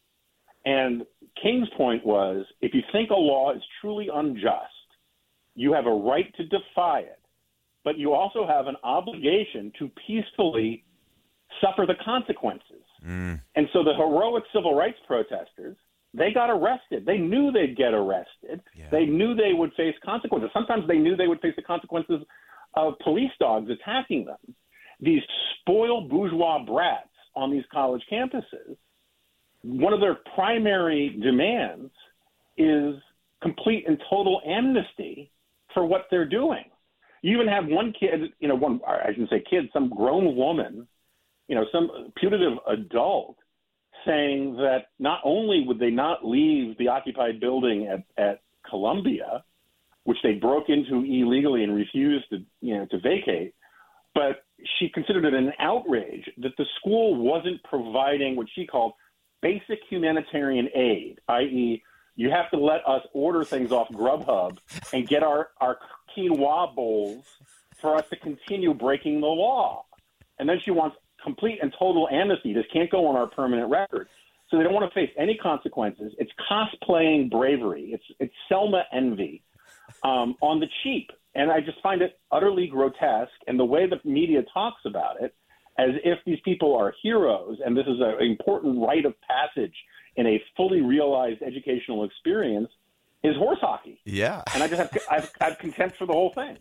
And King's point was, if you think a law is truly unjust, you have a right to defy it, but you also have an obligation to peacefully suffer the consequences. Mm. And so the heroic civil rights protesters, they got arrested. They knew they'd get arrested. Yeah. They knew they would face consequences. Sometimes they knew they would face the consequences of police dogs attacking them. These spoiled bourgeois brats on these college campuses, one of their primary demands is complete and total amnesty for what they're doing. You even have one kid, you know, one, I shouldn't say kid, some grown woman, you know, some putative adult saying that not only would they not leave the occupied building at, at Columbia, which they broke into illegally and refused to, you know, to vacate, but she considered it an outrage that the school wasn't providing what she called basic humanitarian aid, that is, you have to let us order things off Grubhub and get our, our quinoa bowls for us to continue breaking the law. And then she wants complete and total amnesty. This can't go on our permanent record. So they don't want to face any consequences. It's cosplaying bravery. It's it's Selma envy um, on the cheap. And I just find it utterly grotesque. And the way the media talks about it, as if these people are heroes and this is an important rite of passage in a fully realized educational experience, is horse hockey. Yeah. And I just have, I have, I have contempt for the whole thing.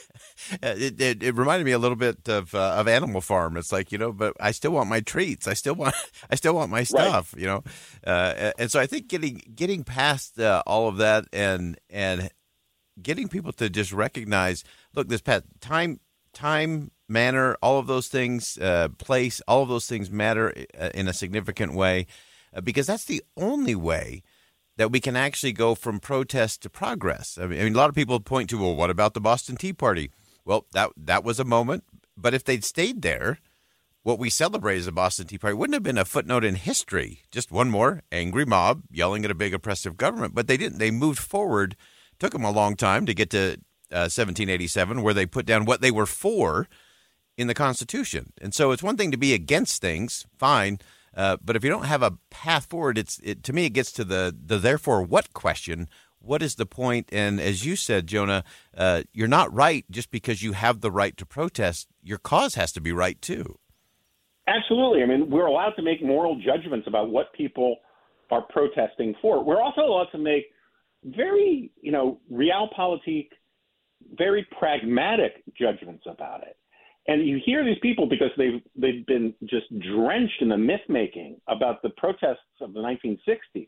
It, it, it reminded me a little bit of uh, of Animal Farm. It's like, you know, but I still want my treats. I still want I still want my stuff, right. you know. Uh, and so I think getting getting past uh, all of that and and getting people to just recognize, look, this Pat, time, time, manner, all of those things, uh, place, all of those things matter in a significant way, uh, because that's the only way that we can actually go from protest to progress. I mean, I mean, a lot of people point to, well, what about the Boston Tea Party? Well, that that was a moment, but if they'd stayed there, what we celebrate as the Boston Tea Party wouldn't have been a footnote in history, just one more angry mob yelling at a big oppressive government. But they didn't. They moved forward. Took them a long time to get to uh, seventeen eighty-seven, where they put down what they were for, in the Constitution. And so it's one thing to be against things, fine, uh, but if you don't have a path forward, it's it, to me it gets to the, the therefore what question. What is the point? And as you said, Jonah, uh, you're not right just because you have the right to protest. Your cause has to be right, too. Absolutely. I mean, we're allowed to make moral judgments about what people are protesting for. We're also allowed to make very, you know, realpolitik, very pragmatic judgments about it. And you hear these people because they've they've been just drenched in the myth-making about the protests of the nineteen sixties.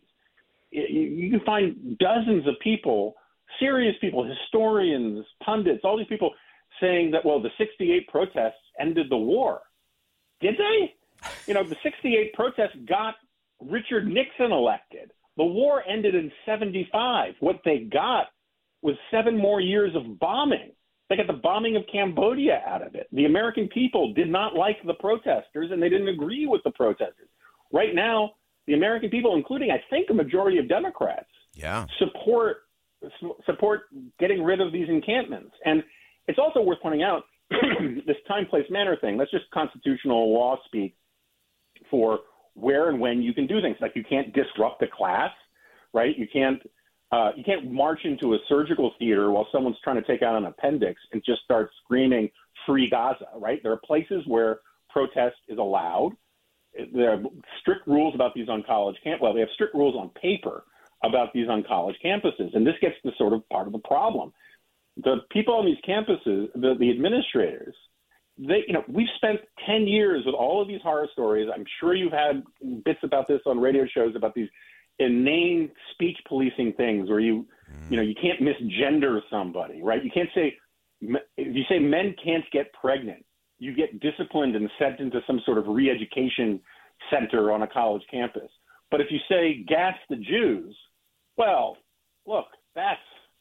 You can find dozens of people, serious people, historians, pundits, all these people saying that, well, the sixty-eight protests ended the war. Did they? You know, the sixty-eight protests got Richard Nixon elected. The war ended in seventy-five. What they got was seven more years of bombing. They got the bombing of Cambodia out of it. The American people did not like the protesters, and they didn't agree with the protesters. Right now, the American people, including, I think, a majority of Democrats, yeah. support support getting rid of these encampments. And it's also worth pointing out this time, place, manner thing. That's just constitutional law speak for where and when you can do things. Like you can't disrupt a class, right? You can't uh, you can't march into a surgical theater while someone's trying to take out an appendix and just start screaming "Free Gaza," right? There are places where protest is allowed. There are strict rules about these on college camp. Well, they have strict rules on paper about these on college campuses, and this gets to sort of part of the problem. The people on these campuses, the, the administrators, they, you know, we've spent ten years with all of these horror stories. I'm sure you've had bits about this on radio shows about these inane speech policing things where you, mm. you know, you can't misgender somebody, right? You can't say, if you say men can't get pregnant, you get disciplined and sent into some sort of re-education center on a college campus. But if you say gas the Jews, well, look, that's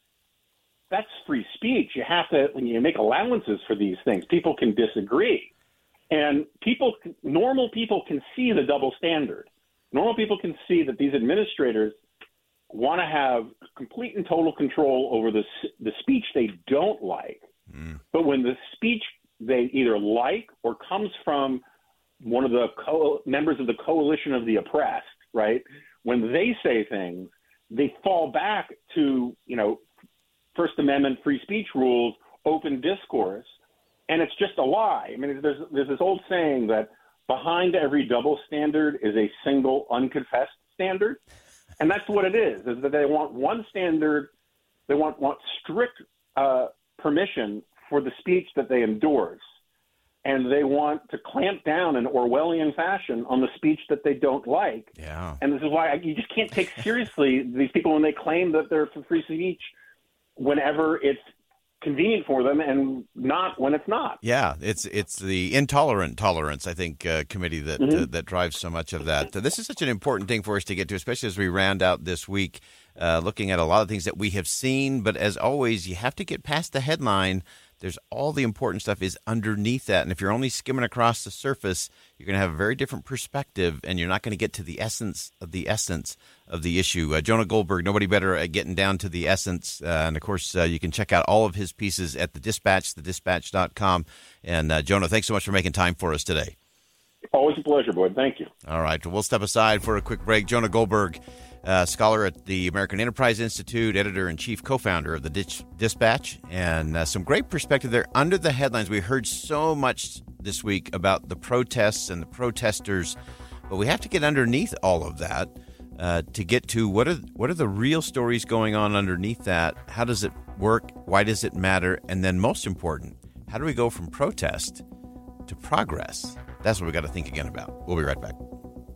that's free speech. You have to, when you make allowances for these things, people can disagree. And people, normal people can see the double standard. Normal people can see that these administrators want to have complete and total control over the, the speech they don't like. Mm. But when the speech they either like or comes from one of the co- members of the coalition of the oppressed, right? When they say things, they fall back to, you know, First Amendment free speech rules, open discourse, and it's just a lie. I mean, there's there's this old saying that behind every double standard is a single unconfessed standard, and that's what it is. Is that they want one standard, they want want strict uh, permission for the speech that they endorse, and they want to clamp down in Orwellian fashion on the speech that they don't like. Yeah. And this is why I, you just can't take seriously these people when they claim that they're for free speech whenever it's convenient for them and not when it's not. Yeah, it's it's the intolerant tolerance, I think, uh, committee that mm-hmm. uh, that drives so much of that. Uh, this is such an important thing for us to get to, especially as we round out this week, uh, looking at a lot of things that we have seen. But as always, you have to get past the headline. There's all the important stuff is underneath that. And if you're only skimming across the surface, you're going to have a very different perspective, and you're not going to get to the essence of the essence of the issue. Uh, Jonah Goldberg, nobody better at getting down to the essence. Uh, and, of course, uh, you can check out all of his pieces at The Dispatch, the dispatch dot com. And, uh, Jonah, thanks so much for making time for us today. Always a pleasure, Boyd. Thank you. All right. Well, we'll step aside for a quick break. Jonah Goldberg, Uh, scholar at the American Enterprise Institute, editor-in-chief, co-founder of the Dis- Dispatch, and uh, some great perspective there under the headlines. We heard so much this week about the protests and the protesters, but we have to get underneath all of that uh, to get to what are what are the real stories going on underneath that? How does it work? Why does it matter? And then most important, how do we go from protest to progress? That's what we got to think again about. We'll be right back.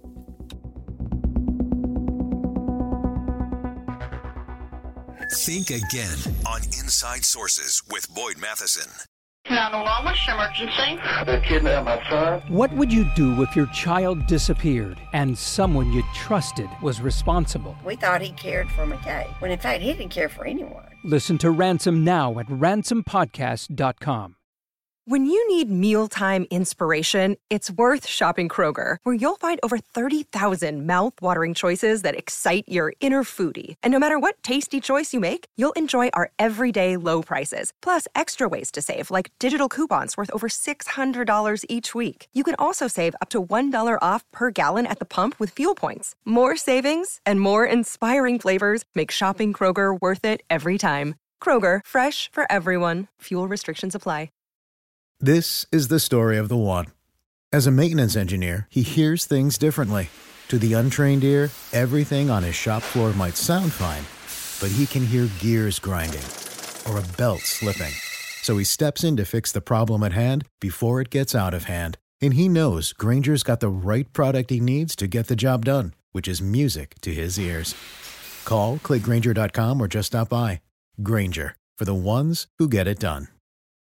Think again on Inside Sources with Boyd Matheson. nine one one, what's your emergency? They kidnapped my son. What would you do if your child disappeared and someone you trusted was responsible? We thought he cared for McKay, when in fact he didn't care for anyone. Listen to Ransom now at ransom podcast dot com. When you need mealtime inspiration, it's worth shopping Kroger, where you'll find over thirty thousand mouth-watering choices that excite your inner foodie. And no matter what tasty choice you make, you'll enjoy our everyday low prices, plus extra ways to save, like digital coupons worth over six hundred dollars each week. You can also save up to one dollar off per gallon at the pump with fuel points. More savings and more inspiring flavors make shopping Kroger worth it every time. Kroger, fresh for everyone. Fuel restrictions apply. This is the story of the one. As a maintenance engineer, he hears things differently. To the untrained ear, everything on his shop floor might sound fine, but he can hear gears grinding or a belt slipping. So he steps in to fix the problem at hand before it gets out of hand. And he knows Grainger's got the right product he needs to get the job done, which is music to his ears. Call, click Grainger dot com, or just stop by. Grainger, for the ones who get it done.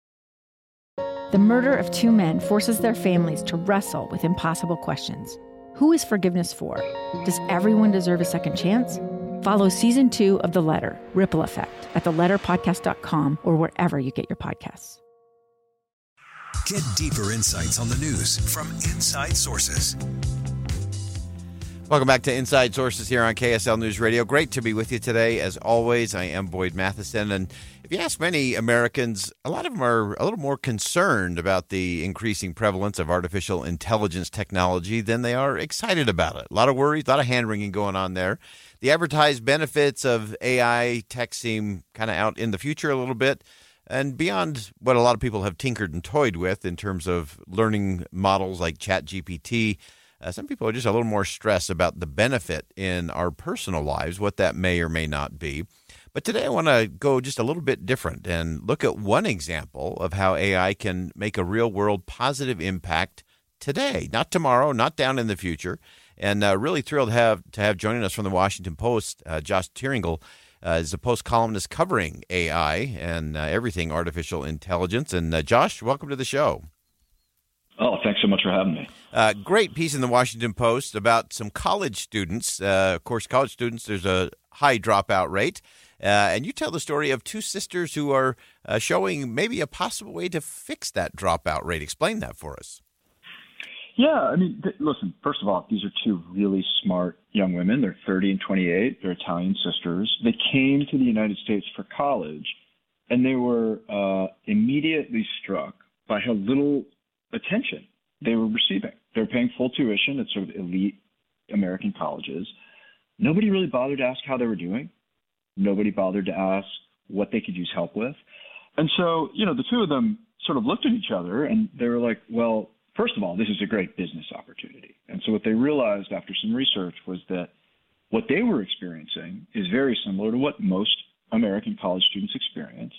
The murder of two men forces their families to wrestle with impossible questions. Who is forgiveness for? Does everyone deserve a second chance? Follow season two of The Letter, Ripple Effect, at the letter podcast dot com or wherever you get your podcasts. Get deeper insights on the news from inside sources. Welcome back to Inside Sources here on K S L News Radio. Great to be with you today. As always, I am Boyd Matheson. And if you ask many Americans, a lot of them are a little more concerned about the increasing prevalence of artificial intelligence technology than they are excited about it. A lot of worries, a lot of hand-wringing going on there. The advertised benefits of A I tech seem kind of out in the future a little bit. And beyond what a lot of people have tinkered and toyed with in terms of learning models like ChatGPT, Uh, some people are just a little more stressed about the benefit in our personal lives, what that may or may not be. But today I want to go just a little bit different and look at one example of how A I can make a real-world positive impact today, not tomorrow, not down in the future. And uh, really thrilled to have to have joining us from the Washington Post, uh, Josh Tyringle, uh, is a Post columnist covering A I and uh, everything artificial intelligence. And uh, Josh, welcome to the show. Oh, thanks so much for having me. Uh, great piece in the Washington Post about some college students. Uh, of course, college students, there's a high dropout rate. Uh, and you tell the story of two sisters who are uh, showing maybe a possible way to fix that dropout rate. Explain that for us. Yeah, I mean, th- listen, first of all, these are two really smart young women. They're thirty and twenty-eight. They're Italian sisters. They came to the United States for college, and they were uh, immediately struck by how little attention they were receiving. They were paying full tuition at sort of elite American colleges. Nobody really bothered to ask how they were doing. Nobody bothered to ask what they could use help with. And so, you know, the two of them sort of looked at each other and they were like, well, first of all, this is a great business opportunity. And so what they realized after some research was that what they were experiencing is very similar to what most American college students experience.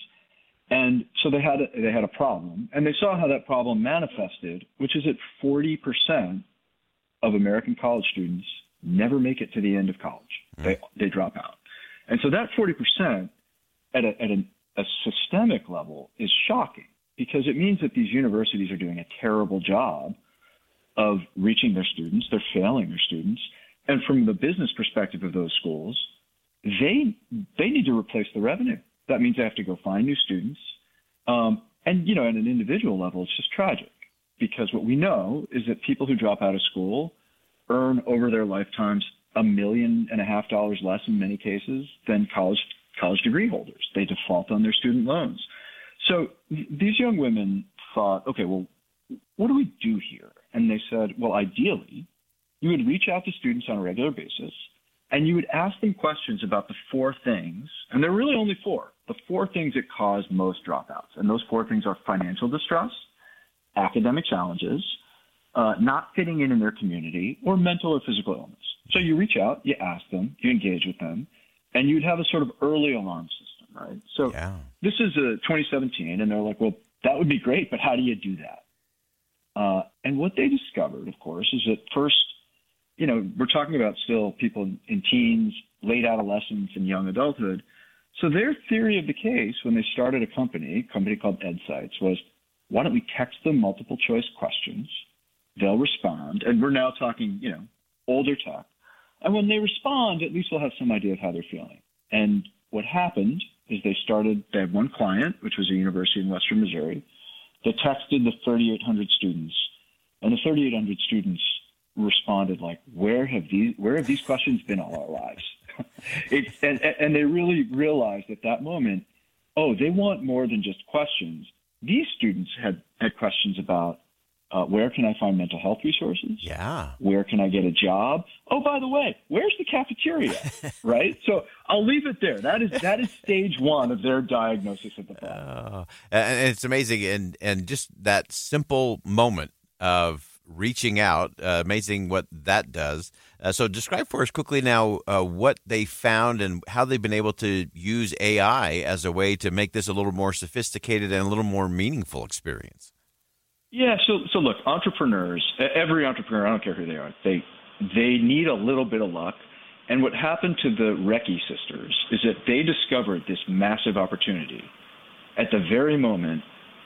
And so they had a, they had a problem, and they saw how that problem manifested, which is that forty percent of American college students never make it to the end of college. Mm. They they drop out. And so that forty percent at a at a, a systemic level is shocking, because it means that these universities are doing a terrible job of reaching their students. They're failing their students. And from the business perspective of those schools, they they need to replace the revenue. That means they have to go find new students. Um, and, you know, at an individual level, it's just tragic, because what we know is that people who drop out of school earn over their lifetimes a million and a half dollars less in many cases than college college degree holders. They default on their student loans. So th- these young women thought, okay, well, what do we do here? And they said, well, ideally, you would reach out to students on a regular basis, and you would ask them questions about the four things, and there are really only four, the four things that cause most dropouts. And those four things are financial distress, academic challenges, uh, not fitting in in their community, or mental or physical illness. So you reach out, you ask them, you engage with them, and you'd have a sort of early alarm system, right? So yeah. This is a twenty seventeen, and they're like, well, that would be great, but how do you do that? Uh, and what they discovered, of course, is that first, you know, we're talking about still people in teens, late adolescence, and young adulthood. So their theory of the case when they started a company, a company called EdSites, was why don't we text them multiple choice questions? They'll respond. And we're now talking, you know, older tech. And when they respond, at least we'll have some idea of how they're feeling. And what happened is they started, they had one client, which was a university in Western Missouri. They texted the thirty-eight hundred students, and the thirty-eight hundred students responded like, "Where have these Where have these questions been all our lives?" it, and, and they really realized at that moment, oh, they want more than just questions. These students had, had questions about uh, where can I find mental health resources? Yeah. Where can I get a job? Oh, by the way, where's the cafeteria? Right? So I'll leave it there. That is that is stage one of their diagnosis of the problem. Uh, and it's amazing. And, and just that simple moment of reaching out, uh, amazing what that does. Uh, so describe for us quickly now uh, what they found and how they've been able to use A I as a way to make this a little more sophisticated and a little more meaningful experience. Yeah, so so look, entrepreneurs, every entrepreneur, I don't care who they are, they they need a little bit of luck. And what happened to the Recchi sisters is that they discovered this massive opportunity at the very moment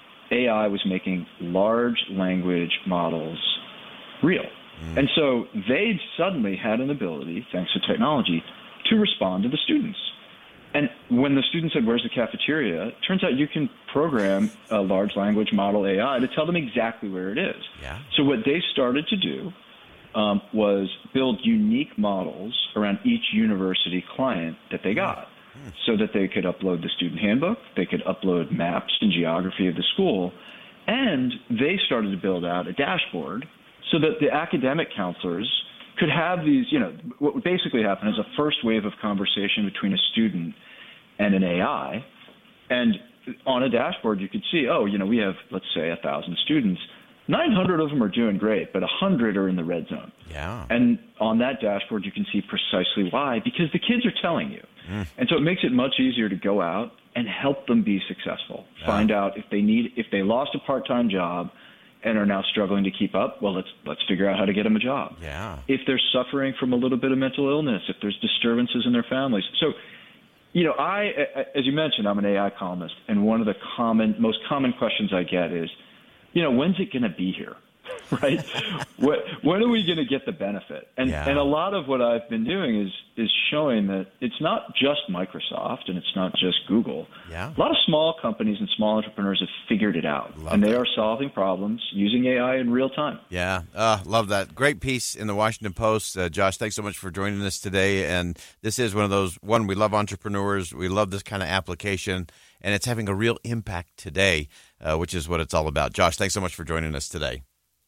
A I was making large language models real. Mm. And so they suddenly had an ability, thanks to technology, to respond to the students. And when the students said, where's the cafeteria? It turns out you can program a large language model A I to tell them exactly where it is. Yeah. So what they started to do um, was build unique models around each university client that they got. Mm. So that they could upload the student handbook, they could upload maps and geography of the school, and they started to build out a dashboard so that the academic counselors could have these, you know, what would basically happen is a first wave of conversation between a student and an A I. And on a dashboard, you could see, oh, you know, we have, let's say, one thousand students. nine hundred of them are doing great, but one hundred are in the red zone. Yeah. And on that dashboard, you can see precisely why, because the kids are telling you. Mm. And so it makes it much easier to go out and help them be successful. Yeah. Find out if they need, if they lost a part-time job and are now struggling to keep up, well, let's let's figure out how to get them a job. Yeah. If they're suffering from a little bit of mental illness, if there's disturbances in their families. So, you know, I, as you mentioned, I'm an A I columnist, and one of the common, most common questions I get is, you know, when's it going to be here, right? what, when are we going to get the benefit? And yeah. and a lot of what I've been doing is is showing that it's not just Microsoft and it's not just Google. Yeah. A lot of small companies and small entrepreneurs have figured it out, Love and they that. are solving problems using A I in real time. Yeah, uh, love that. Great piece in the Washington Post. Uh, Josh, thanks so much for joining us today. And this is one of those, one, we love entrepreneurs. We love this kind of application, and it's having a real impact today, uh, which is what it's all about. Josh, thanks so much for joining us today.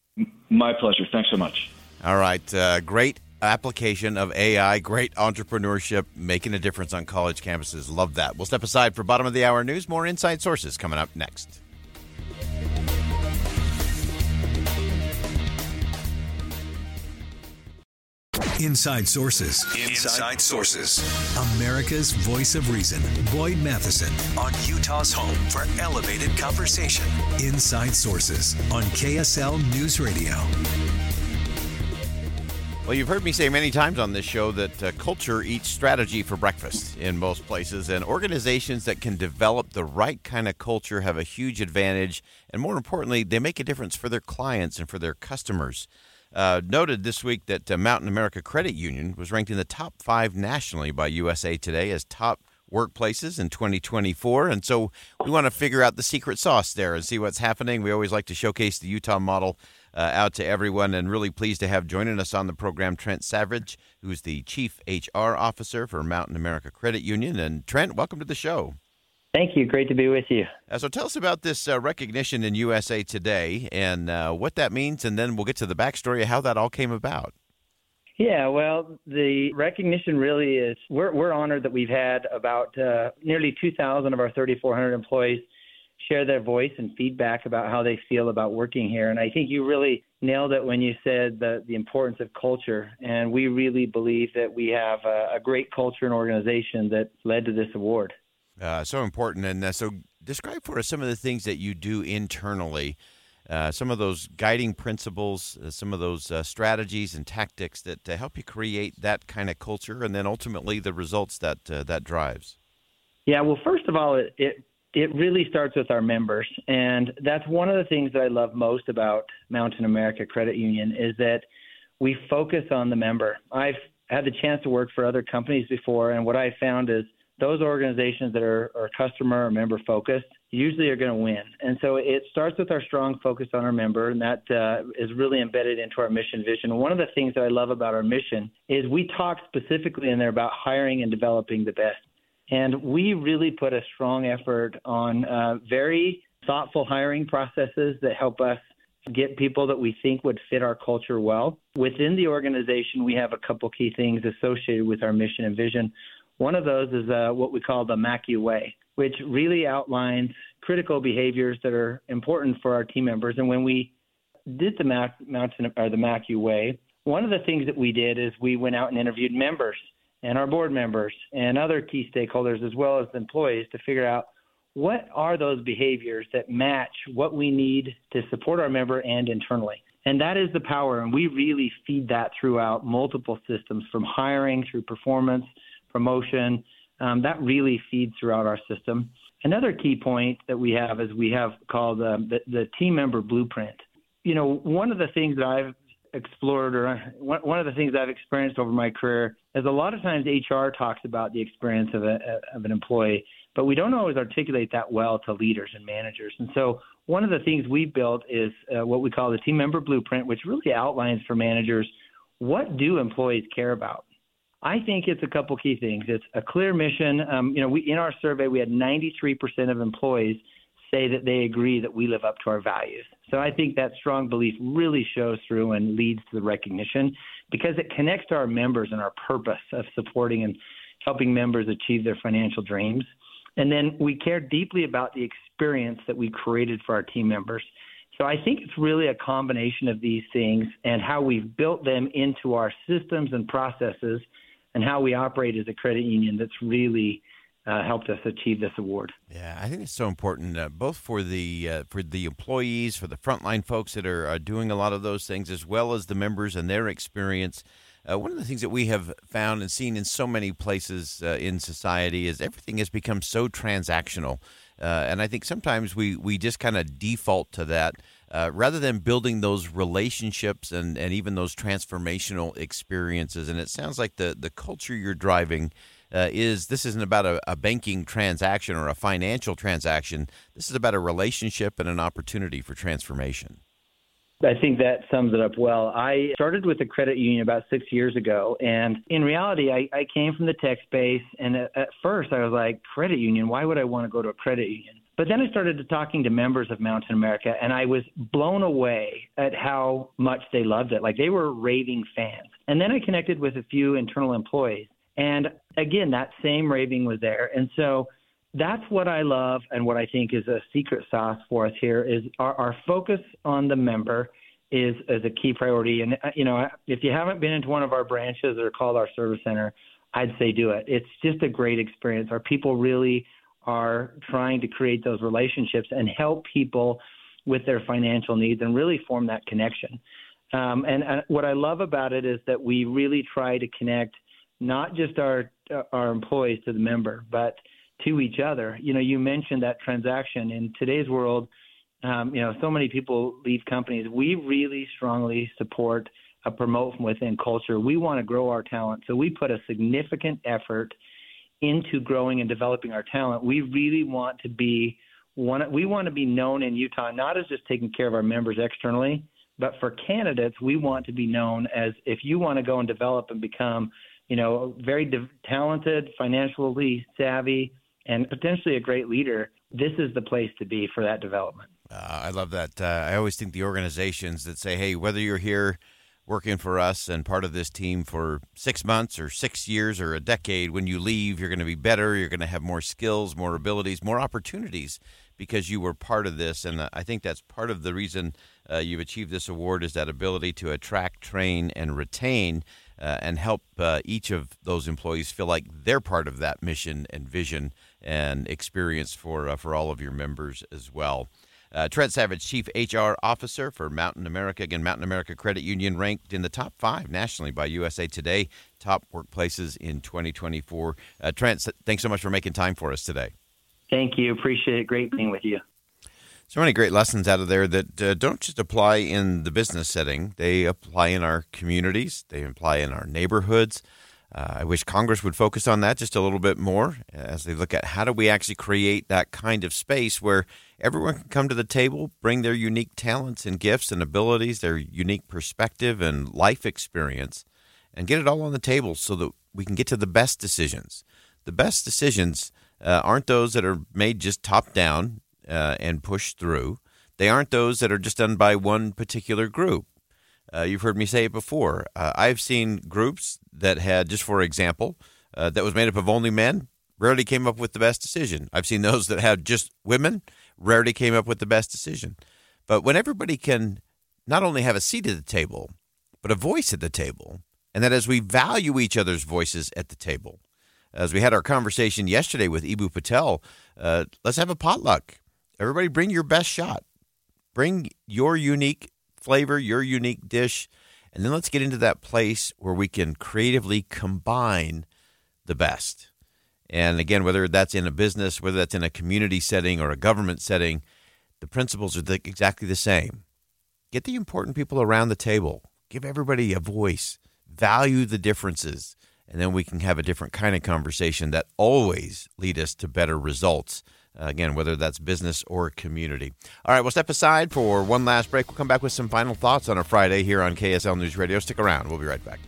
My pleasure. Thanks so much. All right. Uh, great application of A I, great entrepreneurship, making a difference on college campuses. Love that. We'll step aside for bottom of the hour news. More Inside Sources coming up next. Inside Sources. Inside Sources. America's voice of reason. Boyd Matheson on Utah's home for elevated conversation. Inside Sources on K S L News Radio. Well, you've heard me say many times on this show that uh, culture eats strategy for breakfast in most places, and organizations that can develop the right kind of culture have a huge advantage, and more importantly, they make a difference for their clients and for their customers. Uh, noted this week that uh, Mountain America Credit Union was ranked in the top five nationally by U S A Today as top workplaces in twenty twenty-four. And so we want to figure out the secret sauce there and see what's happening. We always like to showcase the Utah model uh, out to everyone, and really pleased to have joining us on the program Trent Savage, who's the Chief H R Officer for Mountain America Credit Union. And Trent, welcome to the show. Thank you. Great to be with you. Uh, so tell us about this uh, recognition in U S A Today and uh, what that means, and then we'll get to the backstory of how that all came about. Yeah, well, the recognition really is, we're, we're honored that we've had about uh, nearly two thousand of our thirty-four hundred employees share their voice and feedback about how they feel about working here. And I think you really nailed it when you said the, the importance of culture. And we really believe that we have a, a great culture and organization that led to this award. Uh, so important. And uh, so describe for us some of the things that you do internally, uh, some of those guiding principles, uh, some of those uh, strategies and tactics that uh, help you create that kind of culture, and then ultimately the results that uh, that drives. Yeah, well, first of all, it, it it really starts with our members. And that's one of the things that I love most about Mountain America Credit Union is that we focus on the member. I've had the chance to work for other companies before, and what I found is those organizations that are, are customer or member focused, usually are going to win. And so it starts with our strong focus on our member, and that uh, is really embedded into our mission vision. And one of the things that I love about our mission is we talk specifically in there about hiring and developing the best. And we really put a strong effort on uh, very thoughtful hiring processes that help us get people that we think would fit our culture well. Within the organization, we have a couple key things associated with our mission and vision. One of those is uh, what we call the M A C U way, which really outlines critical behaviors that are important for our team members. And when we did the Mountain or the M A C U way, one of the things that we did is we went out and interviewed members and our board members and other key stakeholders as well as employees to figure out what are those behaviors that match what we need to support our member and internally. And that is the power, and we really feed that throughout multiple systems, from hiring through performance, promotion. Um, that really feeds throughout our system. Another key point that we have is we have called um, the, the team member blueprint. You know, one of the things that I've explored or one of the things I've experienced over my career is a lot of times H R talks about the experience of, a, of an employee, but we don't always articulate that well to leaders and managers. And so one of the things we built is uh, what we call the team member blueprint, which really outlines for managers, what do employees care about? I think it's a couple key things. It's a clear mission. Um, you know, we in our survey, we had ninety-three percent of employees say that they agree that we live up to our values. So I think that strong belief really shows through and leads to the recognition because it connects to our members and our purpose of supporting and helping members achieve their financial dreams. And then we care deeply about the experience that we created for our team members. So I think it's really a combination of these things and how we've built them into our systems and processes and how we operate as a credit union that's really uh, helped us achieve this award. Yeah, I think it's so important, uh, both for the uh, for the employees, for the frontline folks that are, are doing a lot of those things, as well as the members and their experience. Uh, one of the things that we have found and seen in so many places uh, in society is everything has become so transactional. Uh, and I think sometimes we, we just kind of default to that uh, rather than building those relationships and, and even those transformational experiences. And it sounds like the, the culture you're driving uh, is this isn't about a, a banking transaction or a financial transaction. This is about a relationship and an opportunity for transformation. I think that sums it up well. I started with a credit union about six years ago, and in reality, I, I came from the tech space, and at, at first I was like, credit union, why would I want to go to a credit union? But then I started talking to members of Mountain America, and I was blown away at how much they loved it. Like, they were raving fans. And then I connected with a few internal employees, and again, that same raving was there. And so that's what I love and what I think is a secret sauce for us here is our, our focus on the member is, is a key priority. And, you know, if you haven't been into one of our branches or called our service center, I'd say do it. It's just a great experience. Our people really are trying to create those relationships and help people with their financial needs and really form that connection. Um, and, and what I love about it is that we really try to connect not just our our employees to the member, but to each other. You know, you mentioned that transaction. In today's world, um, you know, so many people leave companies. We really strongly support a promote from within culture. We want to grow our talent. So we put a significant effort into growing and developing our talent. We really want to be one, we want to be known in Utah, not as just taking care of our members externally, but for candidates, we want to be known as if you want to go and develop and become, you know, very de- talented, financially savvy, and potentially a great leader, this is the place to be for that development. Uh, I love that. Uh, I always think the organizations that say, hey, whether you're here working for us and part of this team for six months or six years or a decade, when you leave, you're going to be better, you're going to have more skills, more abilities, more opportunities because you were part of this. And I think that's part of the reason uh, you've achieved this award is that ability to attract, train, and retain uh, and help uh, each of those employees feel like they're part of that mission and vision and experience for uh, for all of your members as well. Uh, Trent Savage, Chief H R Officer for Mountain America. Again, Mountain America Credit Union ranked in the top five nationally by U S A Today, top workplaces in twenty twenty-four. Uh, Trent, thanks so much for making time for us today. Thank you. Appreciate it. Great being with you. So many great lessons out of there that uh, don't just apply in the business setting. They apply in our communities. They apply in our neighborhoods. Uh, I wish Congress would focus on that just a little bit more as they look at how do we actually create that kind of space where everyone can come to the table, bring their unique talents and gifts and abilities, their unique perspective and life experience, and get it all on the table so that we can get to the best decisions. The best decisions uh, aren't those that are made just top down uh, and pushed through. They aren't those that are just done by one particular group. Uh, you've heard me say it before. Uh, I've seen groups that had, just for example, uh, that was made up of only men, rarely came up with the best decision. I've seen those that had just women, rarely came up with the best decision. But when everybody can not only have a seat at the table, but a voice at the table, and that as we value each other's voices at the table, as we had our conversation yesterday with Eboo Patel, uh, let's have a potluck. Everybody bring your best shot. Bring your unique flavor, your unique dish, and then let's get into that place where we can creatively combine the best. And again, whether that's in a business, whether that's in a community setting or a government setting, the principles are the, exactly the same. Get the important people around the table. Give everybody a voice. Value the differences. And then we can have a different kind of conversation that always lead us to better results. Uh, again, whether that's business or community. All right, we'll step aside for one last break. We'll come back with some final thoughts on a Friday here on K S L News Radio. Stick around. We'll be right back.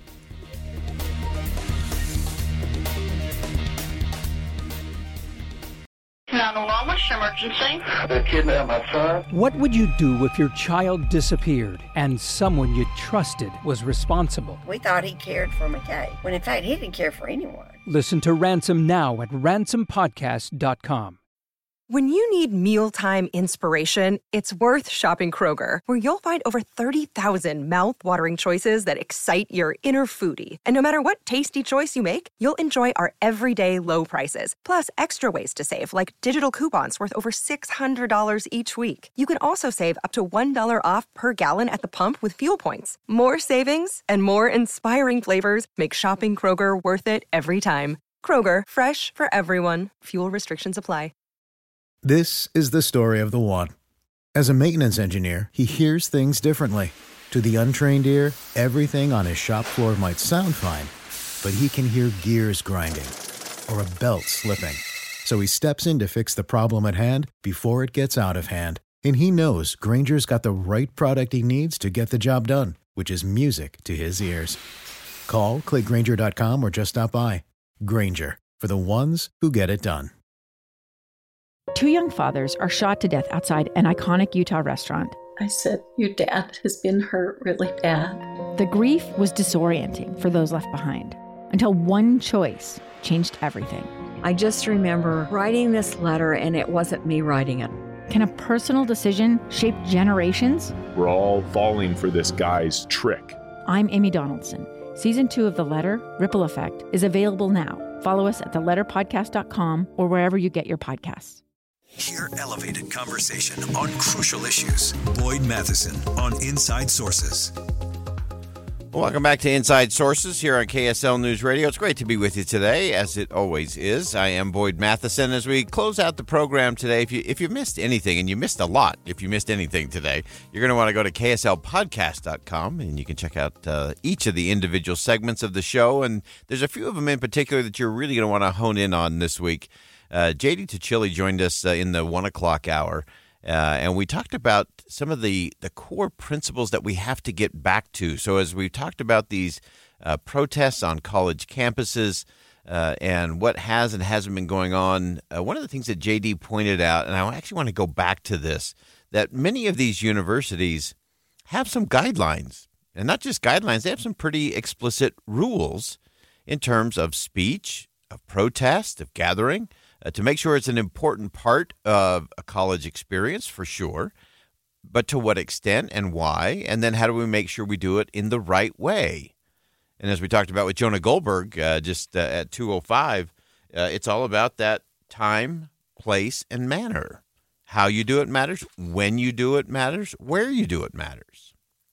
nine one one, what's your emergency? They kidnapped my son. What would you do if your child disappeared and someone you trusted was responsible? We thought he cared for McKay, when in fact he didn't care for anyone. Listen to Ransom now at ransom podcast dot com. When you need mealtime inspiration, it's worth shopping Kroger, where you'll find over thirty thousand mouth-watering choices that excite your inner foodie. And no matter what tasty choice you make, you'll enjoy our everyday low prices, plus extra ways to save, like digital coupons worth over six hundred dollars each week. You can also save up to one dollar off per gallon at the pump with fuel points. More savings and more inspiring flavors make shopping Kroger worth it every time. Kroger, fresh for everyone. Fuel restrictions apply. This is the story of the one. As a maintenance engineer, he hears things differently. To the untrained ear, everything on his shop floor might sound fine, but he can hear gears grinding or a belt slipping. So he steps in to fix the problem at hand before it gets out of hand. And he knows Grainger's got the right product he needs to get the job done, which is music to his ears. Call, click Grainger dot com, or just stop by. Grainger, for the ones who get it done. Two young fathers are shot to death outside an iconic Utah restaurant. I said, your dad has been hurt really bad. The grief was disorienting for those left behind until one choice changed everything. I just remember writing this letter, and it wasn't me writing it. Can a personal decision shape generations? We're all falling for this guy's trick. I'm Amy Donaldson. Season two of The Letter, Ripple Effect, is available now. Follow us at the letter podcast dot com or wherever you get your podcasts. Hear elevated conversation on crucial issues. Boyd Matheson on Inside Sources. Welcome back to Inside Sources here on K S L News Radio. It's great to be with you today, as it always is. I am Boyd Matheson. As we close out the program today, if you if you missed anything, and you missed a lot, if you missed anything today, you're going to want to go to K S L podcast dot com, and you can check out uh, each of the individual segments of the show. And there's a few of them in particular that you're really going to want to hone in on this week. Uh, J D Tuccilli joined us uh, in the one o'clock hour, uh, and we talked about some of the, the core principles that we have to get back to. So as we talked about these uh, protests on college campuses uh, and what has and hasn't been going on, uh, one of the things that J D pointed out, and I actually want to go back to this, that many of these universities have some guidelines, and not just guidelines, they have some pretty explicit rules in terms of speech, of protest, of gathering, Uh, to make sure it's an important part of a college experience, for sure, but to what extent and why, and then how do we make sure we do it in the right way? And as we talked about with Jonah Goldberg uh, just uh, at two oh five, uh, it's all about that time, place, and manner. How you do it matters, when you do it matters, where you do it matters.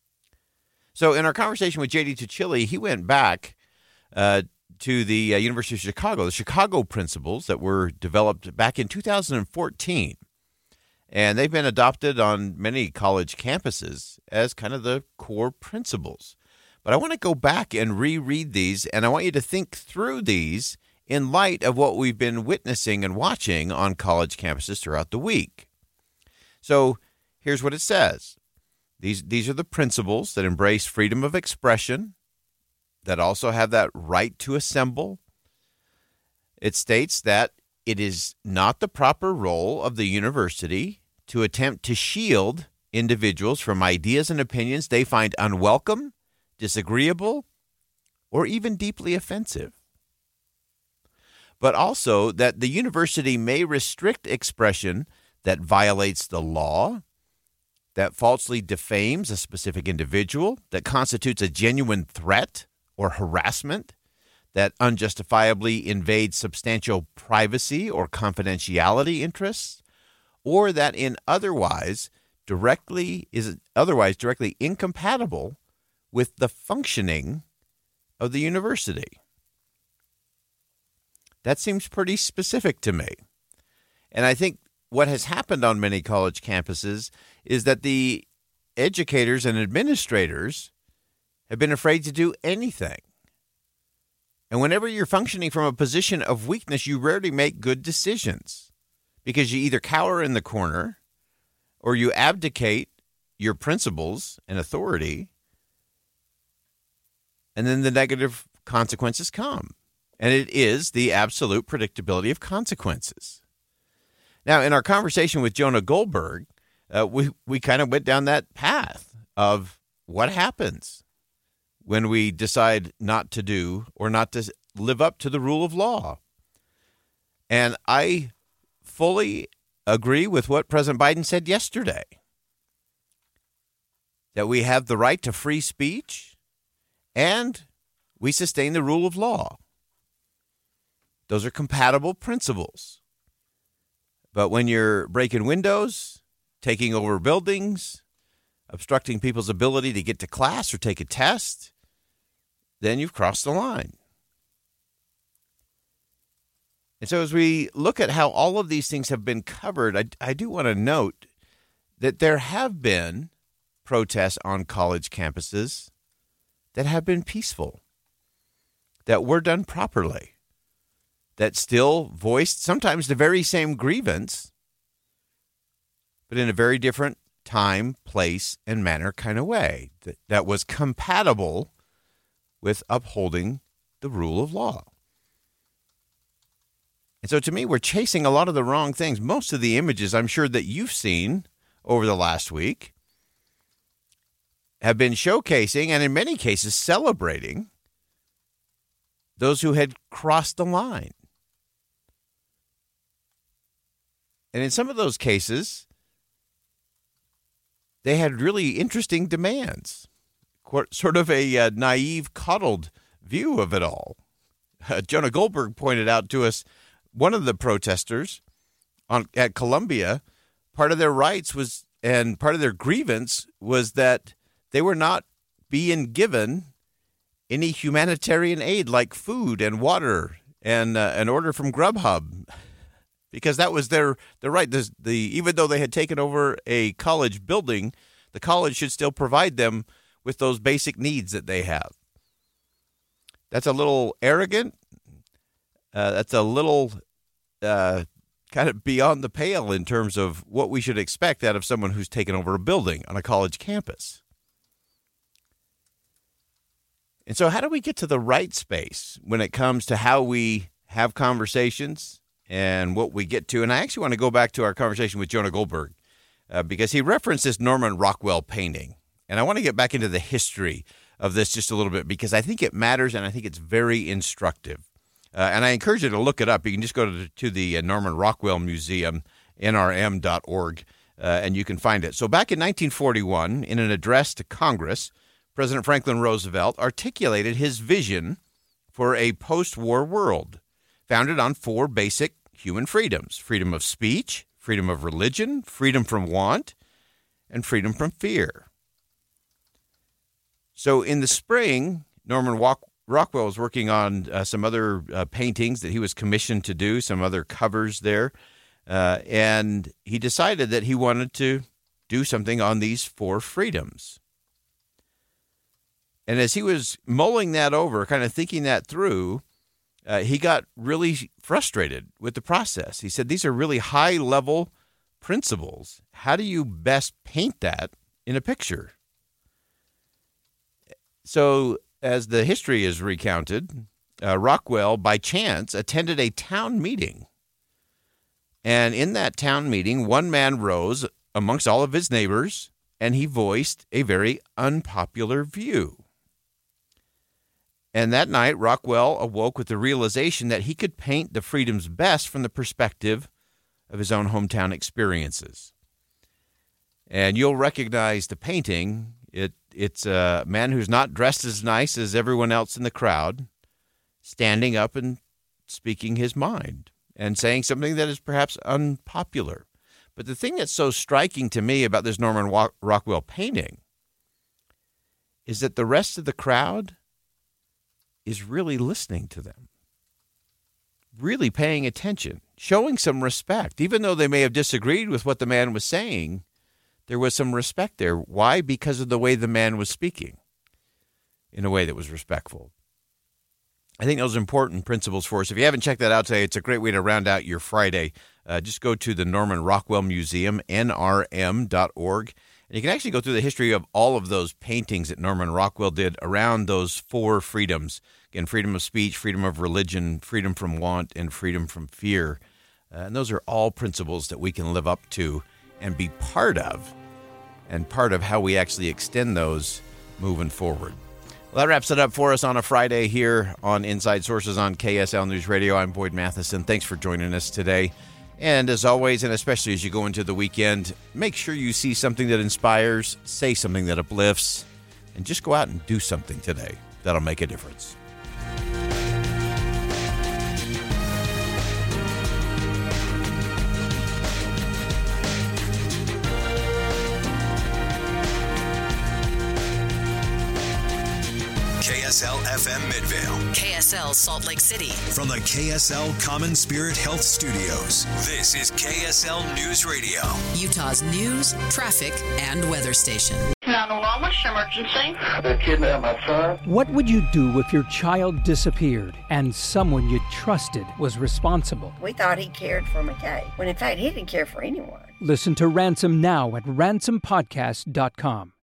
So in our conversation with J D Tuccilli, he went back uh, to the uh, University of Chicago, the Chicago principles that were developed back in two thousand fourteen. And they've been adopted on many college campuses as kind of the core principles. But I want to go back and reread these, and I want you to think through these in light of what we've been witnessing and watching on college campuses throughout the week. So here's what it says. These, these are the principles that embrace freedom of expression, that also have that right to assemble. It states that it is not the proper role of the university to attempt to shield individuals from ideas and opinions they find unwelcome, disagreeable, or even deeply offensive. But also that the university may restrict expression that violates the law, that falsely defames a specific individual, that constitutes a genuine threat or harassment, that unjustifiably invades substantial privacy or confidentiality interests, or that in otherwise directly is otherwise directly incompatible with the functioning of the university. That seems pretty specific to me. And I think what has happened on many college campuses is that the educators and administrators have been afraid to do anything. And whenever you're functioning from a position of weakness, you rarely make good decisions because you either cower in the corner or you abdicate your principles and authority, and then the negative consequences come. And it is the absolute predictability of consequences. Now, in our conversation with Jonah Goldberg, uh, we, we kind of went down that path of what happens when we decide not to do or not to live up to the rule of law. And I fully agree with what President Biden said yesterday, that we have the right to free speech and we sustain the rule of law. Those are compatible principles. But when you're breaking windows, taking over buildings, obstructing people's ability to get to class or take a test, then you've crossed the line. And so as we look at how all of these things have been covered, I, I do want to note that there have been protests on college campuses that have been peaceful, that were done properly, that still voiced sometimes the very same grievance, but in a very different time, place, and manner kind of way that, that was compatible with upholding the rule of law. And so to me, we're chasing a lot of the wrong things. Most of the images I'm sure that you've seen over the last week have been showcasing and in many cases celebrating those who had crossed the line. And in some of those cases, they had really interesting demands. Sort of a uh, naive, coddled view of it all. Uh, Jonah Goldberg pointed out to us one of the protesters on at Columbia, part of their rights was, and part of their grievance was that they were not being given any humanitarian aid like food and water and uh, an order from Grubhub, because that was their, their right. The, the, even though they had taken over a college building, the college should still provide them with those basic needs that they have. That's a little arrogant. Uh, that's a little uh, kind of beyond the pale in terms of what we should expect out of someone who's taken over a building on a college campus. And so how do we get to the right space when it comes to how we have conversations and what we get to? And I actually want to go back to our conversation with Jonah Goldberg uh, because he referenced this Norman Rockwell painting. And I want to get back into the history of this just a little bit because I think it matters and I think it's very instructive. Uh, and I encourage you to look it up. You can just go to the, to the Norman Rockwell Museum, N R M dot org, uh, and you can find it. So back in nineteen forty-one, in an address to Congress, President Franklin Roosevelt articulated his vision for a post-war world founded on four basic human freedoms: freedom of speech, freedom of religion, freedom from want, and freedom from fear. So in the spring, Norman Walk- Rockwell was working on uh, some other uh, paintings that he was commissioned to do, some other covers there, uh, and he decided that he wanted to do something on these four freedoms. And as he was mulling that over, kind of thinking that through, uh, he got really frustrated with the process. He said, these are really high-level principles. How do you best paint that in a picture? So as the history is recounted, uh, Rockwell, by chance, attended a town meeting. And in that town meeting, one man rose amongst all of his neighbors, and he voiced a very unpopular view. And that night, Rockwell awoke with the realization that he could paint the freedoms best from the perspective of his own hometown experiences. And you'll recognize the painting. It, it's a man who's not dressed as nice as everyone else in the crowd, standing up and speaking his mind and saying something that is perhaps unpopular. But the thing that's so striking to me about this Norman Rockwell painting is that the rest of the crowd is really listening to them, really paying attention, showing some respect. Even though they may have disagreed with what the man was saying, there was some respect there. Why? Because of the way the man was speaking, in a way that was respectful. I think those are important principles for us. If you haven't checked that out today, it's a great way to round out your Friday. Uh, just go to the Norman Rockwell Museum, N R M dot org. And you can actually go through the history of all of those paintings that Norman Rockwell did around those four freedoms. Again, freedom of speech, freedom of religion, freedom from want, and freedom from fear. Uh, and those are all principles that we can live up to and be part of, and part of how we actually extend those moving forward. Well, that wraps it up for us on a Friday here on Inside Sources on K S L News Radio. I'm Boyd Matheson. Thanks for joining us today. And as always, and especially as you go into the weekend, make sure you see something that inspires, say something that uplifts, and just go out and do something today that'll make a difference. K S L F M Midvale. K S L Salt Lake City. From the K S L Common Spirit Health Studios, this is K S L News Radio. Utah's news, traffic, and weather station. nine one one, what's your emergency? They kidnapped my son. What would you do if your child disappeared and someone you trusted was responsible? We thought he cared for McKay, when in fact he didn't care for anyone. Listen to Ransom now at ransom podcast dot com.